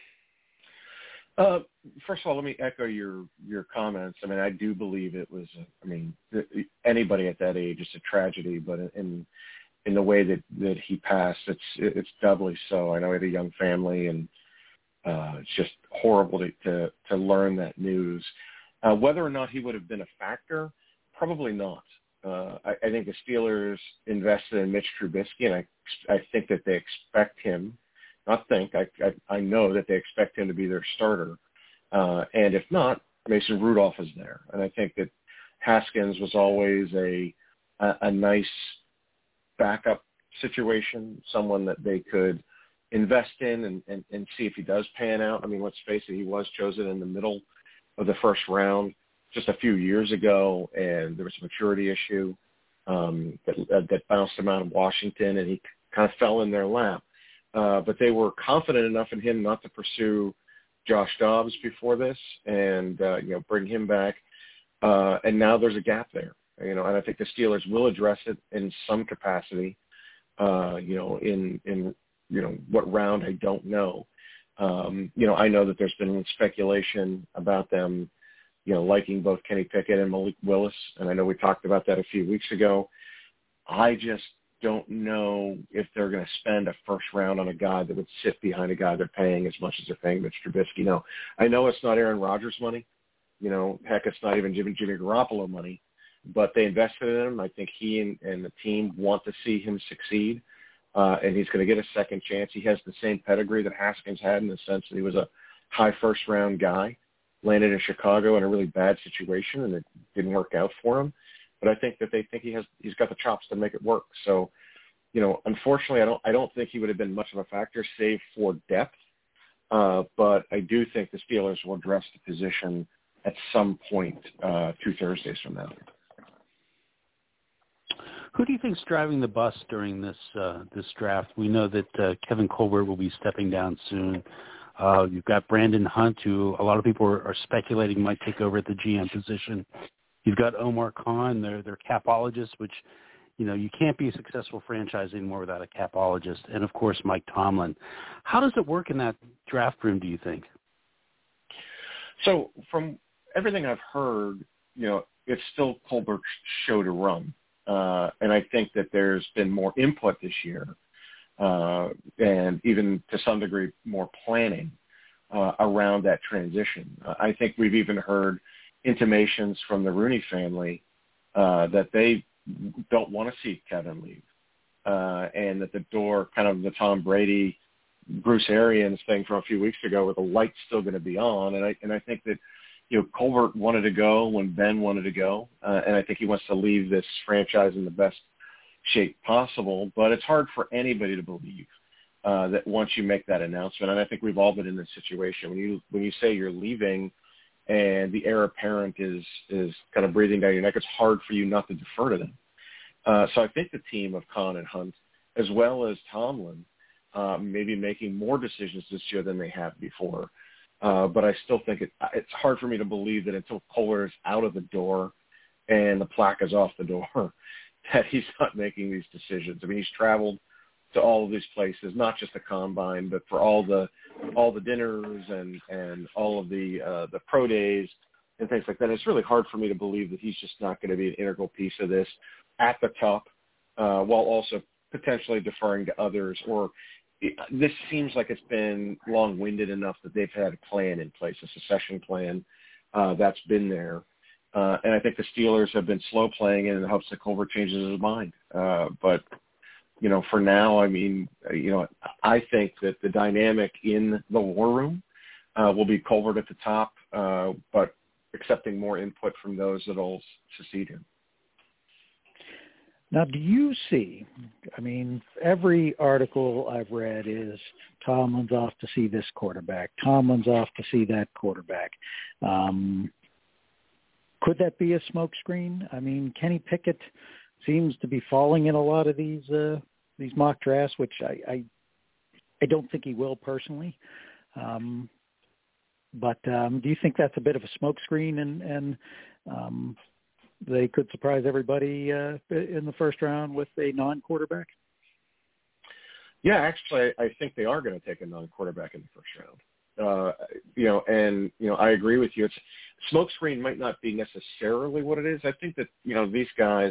Uh, first of all, let me echo your, your comments. I mean, I do believe it was, I mean, anybody at that age, it's a tragedy, but in, in the way that, that he passed, it's, it's doubly so. I know he had a young family, and uh, it's just horrible to, to, to learn that news. Uh, whether or not he would have been a factor, probably not. Uh, I, I think the Steelers invested in Mitch Trubisky, and I, I think that they expect him, not think, I, I, I know that they expect him to be their starter. Uh, and if not, Mason Rudolph is there. And I think that Haskins was always a, a, a nice backup situation, someone that they could invest in and, and, and see if he does pan out. I mean, let's face it, he was chosen in the middle of the first round just a few years ago, and there was a maturity issue um, that, uh, that bounced him out of Washington, and he kind of fell in their lap. Uh, but they were confident enough in him not to pursue Josh Dobbs before this and, uh, you know, bring him back. Uh, and now there's a gap there, you know, and I think the Steelers will address it in some capacity, uh, you know, in, in, you know, what round, I don't know. Um, you know, I know that there's been speculation about them, you know, liking both Kenny Pickett and Malik Willis. And I know we talked about that a few weeks ago. I just don't know if they're going to spend a first round on a guy that would sit behind a guy they're paying as much as they're paying Mitch Trubisky. No, I know it's not Aaron Rodgers money. You know, heck, it's not even Jimmy, Jimmy Garoppolo money, but they invested in him. I think he and, and the team want to see him succeed, uh, and he's going to get a second chance. He has the same pedigree that Haskins had in the sense that he was a high first-round guy, landed in Chicago in a really bad situation, and it didn't work out for him. But I think that they think he has he's got the chops to make it work. So, you know, unfortunately, I don't I don't think he would have been much of a factor, save for depth. Uh, but I do think the Steelers will address the position at some point uh, two Thursdays from now. Who do you think's driving the bus during this uh, this draft? We know that uh, Kevin Colbert will be stepping down soon. Uh, you've got Brandon Hunt, who a lot of people are, are speculating might take over at the G M position. You've got Omar Khan, their their capologist, which, you know, you can't be a successful franchise anymore without a capologist. And, of course, Mike Tomlin. How does it work in that draft room, do you think? So from everything I've heard, you know, it's still Colbert's show to run. Uh, and I think that there's been more input this year uh, and even to some degree more planning uh, around that transition. Uh, I think we've even heard intimations from the Rooney family uh, that they don't want to see Kevin leave, uh, and that the door, kind of the Tom Brady, Bruce Arians thing from a few weeks ago, where the light's still going to be on. And I and I think that, you know, Colbert wanted to go when Ben wanted to go, uh, and I think he wants to leave this franchise in the best shape possible. But it's hard for anybody to believe uh, that once you make that announcement, and I think we've all been in this situation, when you when you say you're leaving and the heir apparent is is kind of breathing down your neck, it's hard for you not to defer to them. Uh, so I think the team of Khan and Hunt, as well as Tomlin, uh, maybe making more decisions this year than they have before. Uh, but I still think it, it's hard for me to believe that until Kohler is out of the door and the plaque is off the door, that he's not making these decisions. I mean, he's traveled to all of these places, not just the combine, but for all the all the dinners and, and all of the uh, the pro days and things like that. It's really hard for me to believe that he's just not going to be an integral piece of this at the top, uh, while also potentially deferring to others. Or this seems like it's been long-winded enough that they've had a plan in place, a succession plan uh, that's been there. Uh, and I think the Steelers have been slow playing it in the hopes that Colbert changes his mind. Uh, but, you know, for now, I mean, you know, I think that the dynamic in the war room uh, will be Colbert at the top, uh, but accepting more input from those that will succeed him. Now, do you see, I mean, every article I've read is Tomlin's off to see this quarterback. Tomlin's off to see that quarterback. Um, could that be a smokescreen? I mean, Kenny Pickett seems to be falling in a lot of these uh, these mock drafts, which I, I I don't think he will personally. Um, But um, do you think that's a bit of a smokescreen, and, and um, they could surprise everybody uh, in the first round with a non-quarterback? Yeah, actually, I think they are going to take a non-quarterback in the first round. Uh, you know, and, you know, I agree with you. It's smokescreen might not be necessarily what it is. I think that, you know, these guys,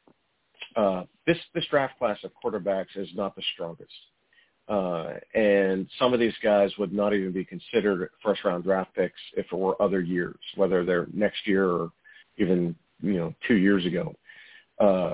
uh, this, this draft class of quarterbacks is not the strongest. Uh, and some of these guys would not even be considered first-round draft picks if it were other years, whether they're next year or even, you know, two years ago. Uh,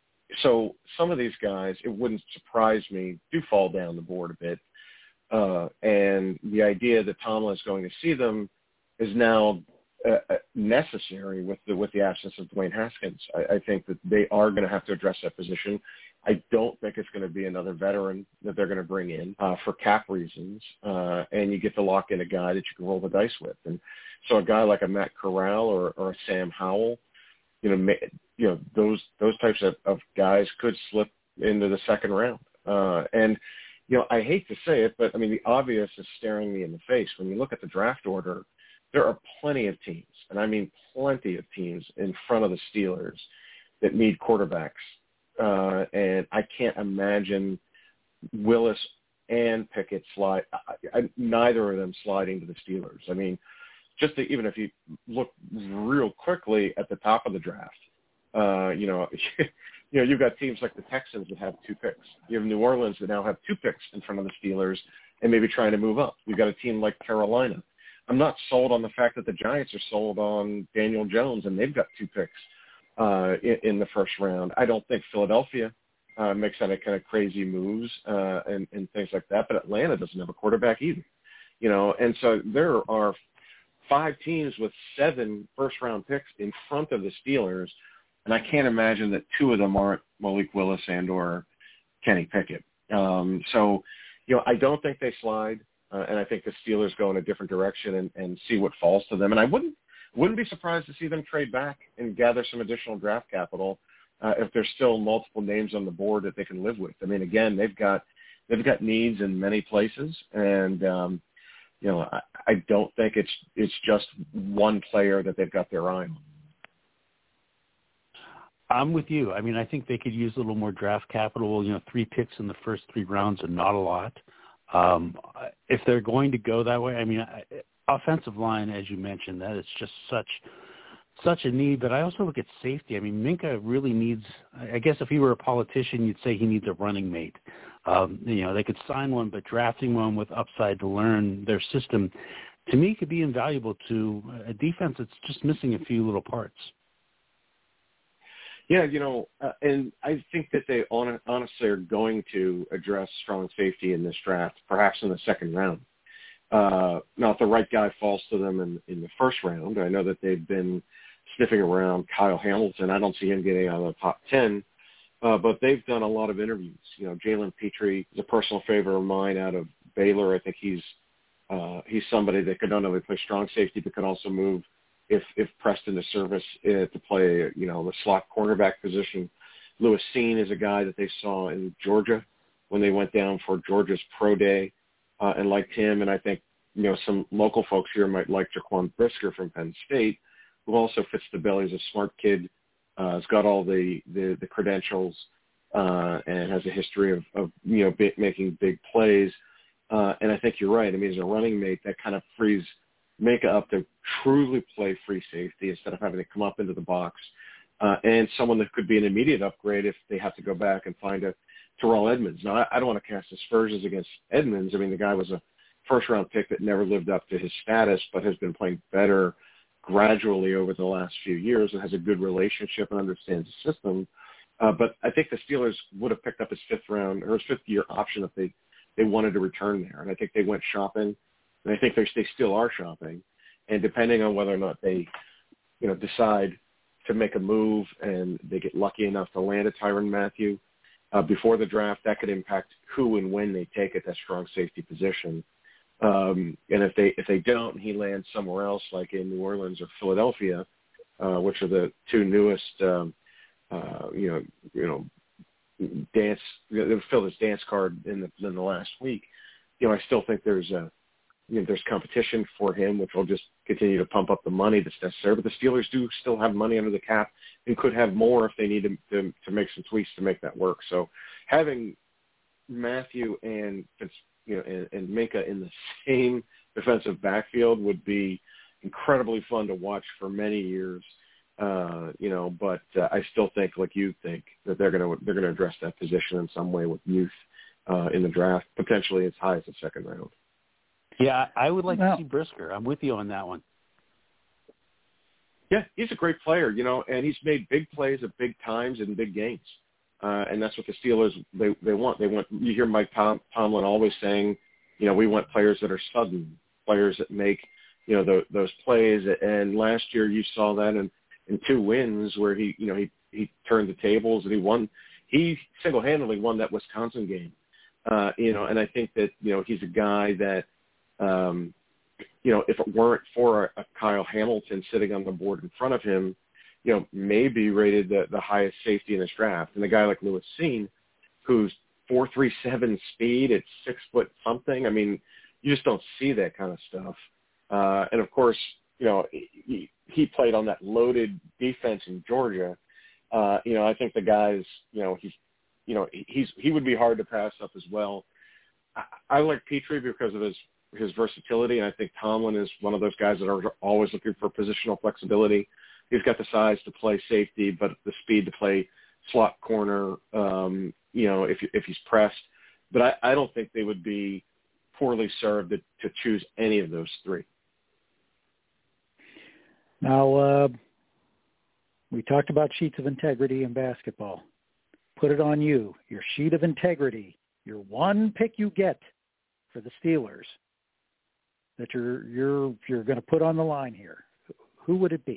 so some of these guys, it wouldn't surprise me, do fall down the board a bit. Uh, and the idea that Tomlin is going to see them is now uh, necessary with the with the absence of Dwayne Haskins. I, I think that they are going to have to address that position. I don't think it's going to be another veteran that they're going to bring in uh, for cap reasons, uh, and you get to lock in a guy that you can roll the dice with. And so a guy like a Matt Corral or, or a Sam Howell, you know, may, you know those those types of, of guys could slip into the second round. Uh, and you know, I hate to say it, but I mean the obvious is staring me in the face. When you look at the draft order, there are plenty of teams, and I mean plenty of teams in front of the Steelers that need quarterbacks. Uh, and I can't imagine Willis and Pickett slide, I, I, neither of them sliding to the Steelers. I mean, just to, even if you look real quickly at the top of the draft, uh, you know, you know, you've got teams like the Texans that have two picks. You have New Orleans that now have two picks in front of the Steelers and maybe trying to move up. You've got a team like Carolina. I'm not sold on the fact that the Giants are sold on Daniel Jones and they've got two picks uh, in, in the first round. I don't think Philadelphia uh, makes any kind of crazy moves uh, and, and things like that, but Atlanta doesn't have a quarterback either. You know, and so there are five teams with seven first-round picks in front of the Steelers, and I can't imagine that two of them aren't Malik Willis and or Kenny Pickett. Um, so, you know, I don't think they slide, uh, and I think the Steelers go in a different direction and, and see what falls to them. And I wouldn't wouldn't be surprised to see them trade back and gather some additional draft capital uh, if there's still multiple names on the board that they can live with. I mean, again, they've got they've got needs in many places, and um, you know, I, I don't think it's it's just one player that they've got their eye on. I'm with you. I mean, I think they could use a little more draft capital. You know, three picks in the first three rounds are not a lot. Um, if they're going to go that way, I mean, I, offensive line, as you mentioned, that is just such such a need. But I also look at safety. I mean, Minka really needs. I guess if he were a politician, you'd say he needs a running mate. Um, you know, they could sign one, but drafting one with upside to learn their system, to me, could be invaluable to a defense that's just missing a few little parts. Yeah, you know, uh, and I think that they on, honestly are going to address strong safety in this draft, perhaps in the second round. Uh, now, if the right guy falls to them in, in the first round, I know that they've been sniffing around Kyle Hamilton. I don't see him getting out of the top ten, uh, but they've done a lot of interviews. You know, Jalen Petrie is a personal favorite of mine out of Baylor. I think he's uh, he's somebody that could not only play strong safety, but could also move if if pressed into service uh, to play, you know, the slot cornerback position. Lewis Cine is a guy that they saw in Georgia when they went down for Georgia's pro day uh, and liked him. And I think, you know, some local folks here might like Jaquan Brisker from Penn State, who also fits the bill. He's a smart kid, uh, has got all the, the, the credentials uh, and has a history of, of you know, b- making big plays. Uh, and I think you're right. I mean, as a running mate, that kind of frees Minka up to truly play free safety instead of having to come up into the box, uh, and someone that could be an immediate upgrade if they have to go back and find a Terrell Edmonds. Now, I, I don't want to cast aspersions against Edmonds. I mean, the guy was a first-round pick that never lived up to his status, but has been playing better gradually over the last few years and has a good relationship and understands the system. Uh, but I think the Steelers would have picked up his fifth-round or his fifth-year option if they, they wanted to return there, and I think they went shopping. And I think they they still are shopping, and depending on whether or not they, you know, decide to make a move and they get lucky enough to land a Tyrann Mathieu uh, before the draft, that could impact who and when they take at that strong safety position. Um, and if they if they don't, and he lands somewhere else, like in New Orleans or Philadelphia, uh, which are the two newest, um, uh, you know, you know, dance they've filled this dance card in the in the last week. You know, I still think there's a you know, there's competition for him, which will just continue to pump up the money that's necessary. But the Steelers do still have money under the cap and could have more if they need to, to, to make some tweaks to make that work. So having Mathieu and, you know, and, and Minkah in the same defensive backfield would be incredibly fun to watch for many years. Uh, you know, but uh, I still think, like you think, that they're going to they're going to address that position in some way with youth uh, in the draft, potentially as high as the second round. Yeah, I would like well, to see Brisker. I'm with you on that one. Yeah, he's a great player, you know, and he's made big plays at big times in big games, uh, and that's what the Steelers they they want. They want. You hear Mike Tom, Tomlin always saying, you know, we want players that are sudden, players that make, you know, the, those plays. And last year you saw that in, in two wins where he, you know, he he turned the tables and he won. He single-handedly won that Wisconsin game, uh, you know, and I think that, you know, he's a guy that. Um, you know, if it weren't for a, a Kyle Hamilton sitting on the board in front of him, you know, maybe rated the, the highest safety in this draft. And a guy like Lewis Cine, who's four three seven speed at six foot something. I mean, you just don't see that kind of stuff. Uh, and of course, you know, he, he played on that loaded defense in Georgia. Uh, you know, I think the guy's, you know, he's, you know, he's he would be hard to pass up as well. I, I like Petrie because of his. his versatility, and I think Tomlin is one of those guys that are always looking for positional flexibility. He's got the size to play safety, but the speed to play slot corner, um, you know, if if he's pressed. But I, I don't think they would be poorly served to, to choose any of those three. Now, uh, we talked about sheets of integrity in basketball. Put it on you, your sheet of integrity, your one pick you get for the Steelers that you're you're you're going to put on the line here. Who would it be?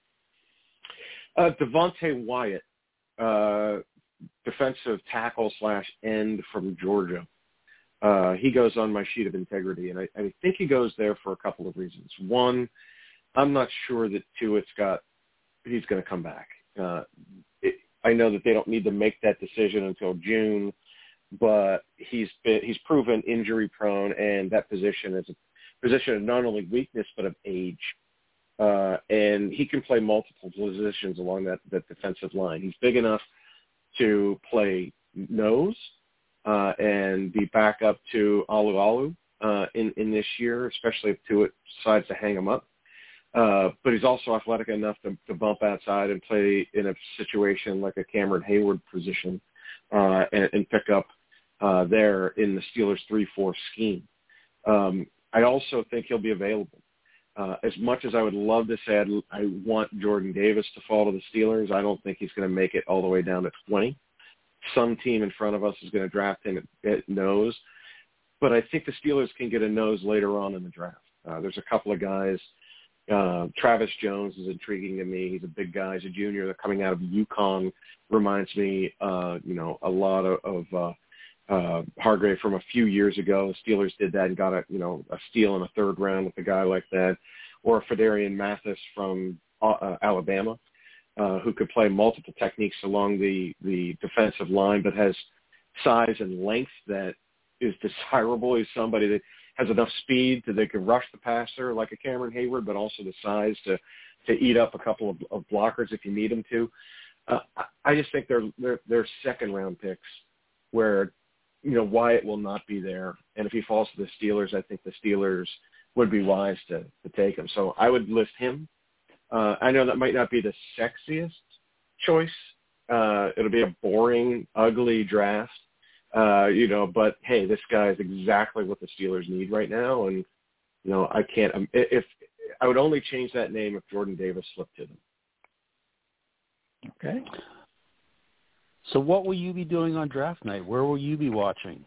Uh, Devontae Wyatt, uh, defensive tackle slash end from Georgia. Uh, he goes on my sheet of integrity, and I, I think he goes there for a couple of reasons. One, I'm not sure that Tuitt's got he's going to come back. Uh, it, I know that they don't need to make that decision until June, but he's been, he's proven injury prone, and that position is a position of not only weakness but of age. Uh, and he can play multiple positions along that, that defensive line. He's big enough to play nose uh, and be back up to Alu uh, in, in this year, especially if Tuitt decides to hang him up. Uh, but he's also athletic enough to, to bump outside and play in a situation like a Cameron Hayward position uh, and, and pick up uh, there in the Steelers three four scheme. Um, I also think he'll be available. Uh, as much as I would love to say I'd, I want Jordan Davis to fall to the Steelers, I don't think he's going to make it all the way down to twenty. Some team in front of us is going to draft him at, at nose. But I think the Steelers can get a nose later on in the draft. Uh, there's a couple of guys. Uh, Travis Jones is intriguing to me. He's a big guy. He's a junior. They're coming out of UConn. Reminds me, uh, you know, a lot of, of uh, uh, Hargrave from a few years ago. The Steelers did that and got a, you know, a steal in a third round with a guy like that. Or Fedarian Mathis from uh, Alabama, uh, who could play multiple techniques along the, the defensive line, but has size and length that is desirable. He's somebody that has enough speed that they can rush the passer like a Cameron Hayward, but also the size to, to eat up a couple of, of blockers if you need him to. Uh, I just think they're, they're, they're second round picks where, you know, Wyatt will not be there. And if he falls to the Steelers, I think the Steelers would be wise to, to take him. So I would list him. Uh, I know that might not be the sexiest choice. Uh, it'll be a boring, ugly draft. Uh, you know, but hey, this guy is exactly what the Steelers need right now. And, you know, I can't, um, if I would only change that name if Jordan Davis slipped to them. Okay. So what will you be doing on draft night? Where will you be watching?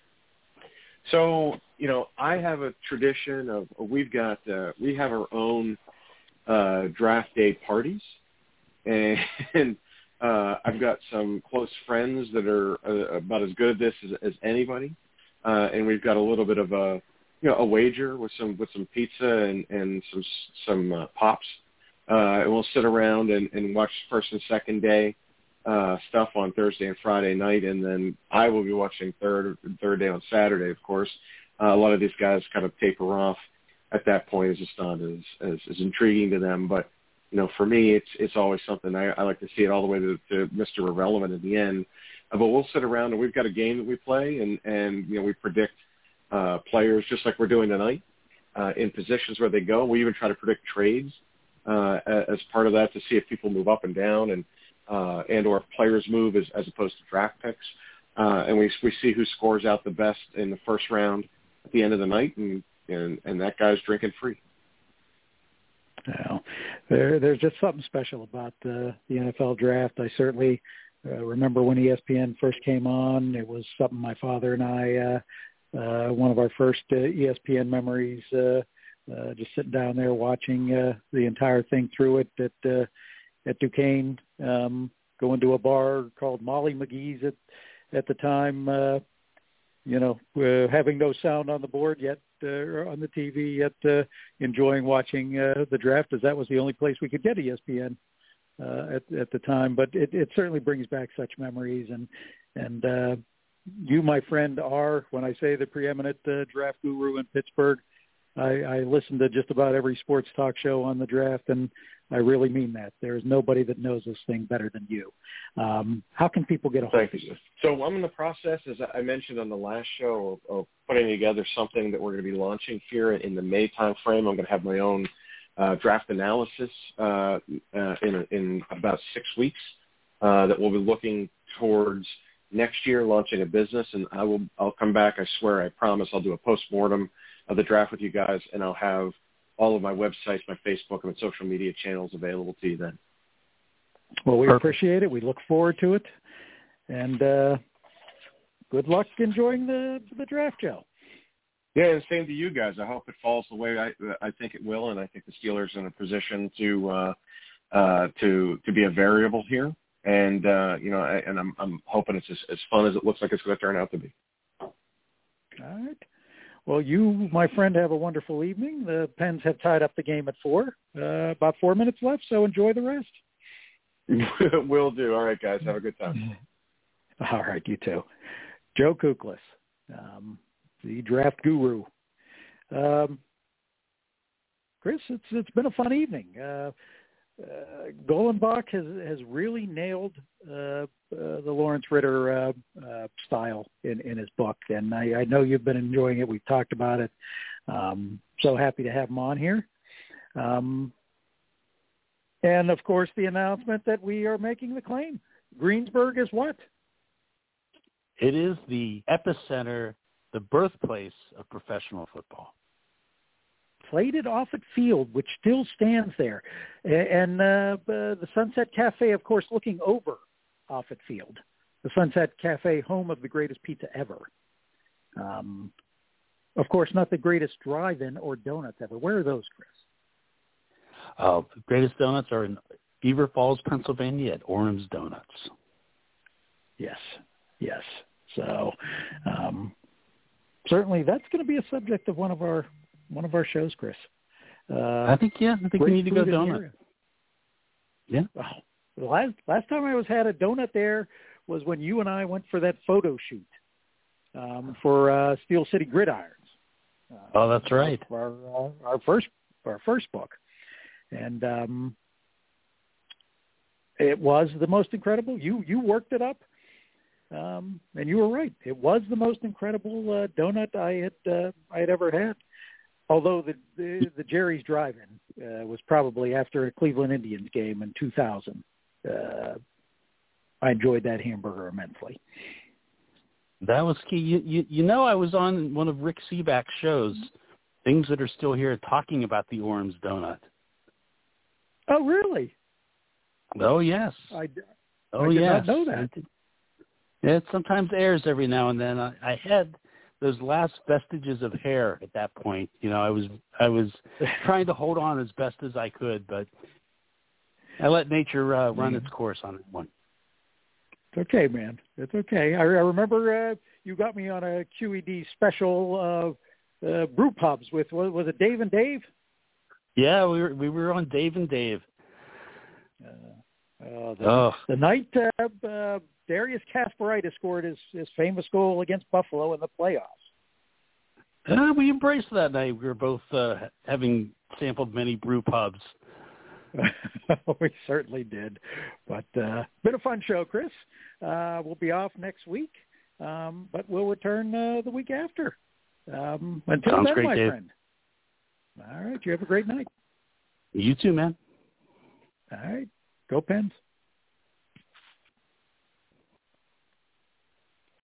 So, you know, I have a tradition of, we've got, uh, we have our own uh, draft day parties. And, and Uh, I've got some close friends that are uh, about as good at this as, as anybody, uh, and we've got a little bit of a, you know, a wager with some with some pizza and, and some some uh, pops, uh, and we'll sit around and, and watch first and second day uh, stuff on Thursday and Friday night, and then I will be watching third third day on Saturday, of course, uh, a lot of these guys kind of taper off at that point. It's just not as, as, as intriguing to them. But, you know, for me, it's it's always something. I, I like to see it all the way to, to Mister Irrelevant at the end. Uh, but we'll sit around and we've got a game that we play, and, and you know, we predict uh, players just like we're doing tonight uh, in positions where they go. We even try to predict trades uh, as part of that to see if people move up and down and uh, and or if players move as, as opposed to draft picks. Uh, and we we see who scores out the best in the first round at the end of the night, and and, and that guy's drinking free. Well, there, there's just something special about uh, the N F L draft. I certainly uh, remember when E S P N first came on. It was something my father and I, uh, uh, one of our first uh, E S P N memories, uh, uh, just sitting down there watching uh, the entire thing through it at, uh, at Duquesne, um, going to a bar called Molly McGee's at, at the time, uh, you know, uh, having no sound on the board yet, uh, on the T V yet, uh, enjoying watching uh, the draft, as that was the only place we could get E S P N uh, at, at the time. But it, it certainly brings back such memories. And, and uh, you, my friend, are, when I say the preeminent uh, draft guru in Pittsburgh, I, I listen to just about every sports talk show on the draft, and I really mean that. There is nobody that knows this thing better than you. Um, how can people get a hold of you? So I'm in the process, as I mentioned on the last show, of, of putting together something that we're going to be launching here in the May time frame. I'm going to have my own uh, draft analysis uh, uh, in, in about six weeks uh, that we'll be looking towards next year launching a business, and I will I'll come back. I swear, I promise. I'll do a postmortem of the draft with you guys, and I'll have all of my websites, my Facebook, and my social media channels available to you then. Well, we Perfect. appreciate it. We look forward to it. And uh, good luck enjoying the the draft, Joe. Yeah, and same to you guys. I hope it falls the way I I think it will, and I think the Steelers are in a position to uh, uh, to to be a variable here. And uh, you know, I, and I'm I'm hoping it's as, as fun as it looks like it's going to turn out to be. All right. Well, you, my friend, have a wonderful evening. The Pens have tied up the game at four. Uh, about four minutes left, so enjoy the rest. Will do. All right, guys. Have a good time. All right, you too. Joe Kuklis, um, the draft guru. Um, Chris, it's it's been a fun evening. Uh, uh, Golenbach has has really nailed uh, uh, the Lawrence Ritter uh, uh, style in, in his book, and I, I know you've been enjoying it. We've talked about it. Um, so happy to have him on here. Um, and of course, the announcement that we are making the claim: Greensburg is what? It is the epicenter, the birthplace of professional football. Played at Offutt Field, which still stands there. And uh, the Sunset Cafe, of course, looking over Offutt Field. The Sunset Cafe, home of the greatest pizza ever. Um, of course, not the greatest drive-in or donuts ever. Where are those, Chris? Uh, the greatest donuts are in Beaver Falls, Pennsylvania at Orm's Donuts. Yes, yes. So um, certainly that's going to be a subject of one of our one of our shows, Chris. Uh, I think, yeah, I think we need to go donut. Yeah. Oh, the last, last time I was had a donut there was when you and I went for that photo shoot um, for uh, Steel City Gridirons. Uh, oh, that's right. Our, uh, our first our first book. And um, it was the most incredible. You you worked it up, um, and you were right. It was the most incredible uh, donut I had uh, I had ever had. Although the, the, the Jerry's Drive-In uh, was probably after a Cleveland Indians game in two thousand. Uh, I enjoyed that hamburger immensely. That was key. You, you, you know, I was on one of Rick Seaback's shows, Things That Are Still Here, talking about the Orm's Donut. Oh, really? Oh, yes. I, oh, I did yes. not know that. Yeah, it sometimes airs every now and then. I, I had those last vestiges of hair at that point. You know, I was I was trying to hold on as best as I could, but I let nature uh, run its course on that one. It's okay, man. It's okay. I, I remember uh, you got me on a Q E D special uh, uh, brew pubs with, was, was it Dave and Dave? Yeah, we were we were on Dave and Dave. Uh, uh, the, oh. the night uh, uh, Darius Kasparaitis scored his, his famous goal against Buffalo in the playoffs. Uh, we embraced that night. We were both uh, having sampled many brew pubs. We certainly did. But uh, been a fun show, Chris. Uh, we'll be off next week, um, but we'll return uh, the week after. Um, until Sounds then, great, my Dave. friend. All right. You have a great night. You too, man. All right. Go Pens.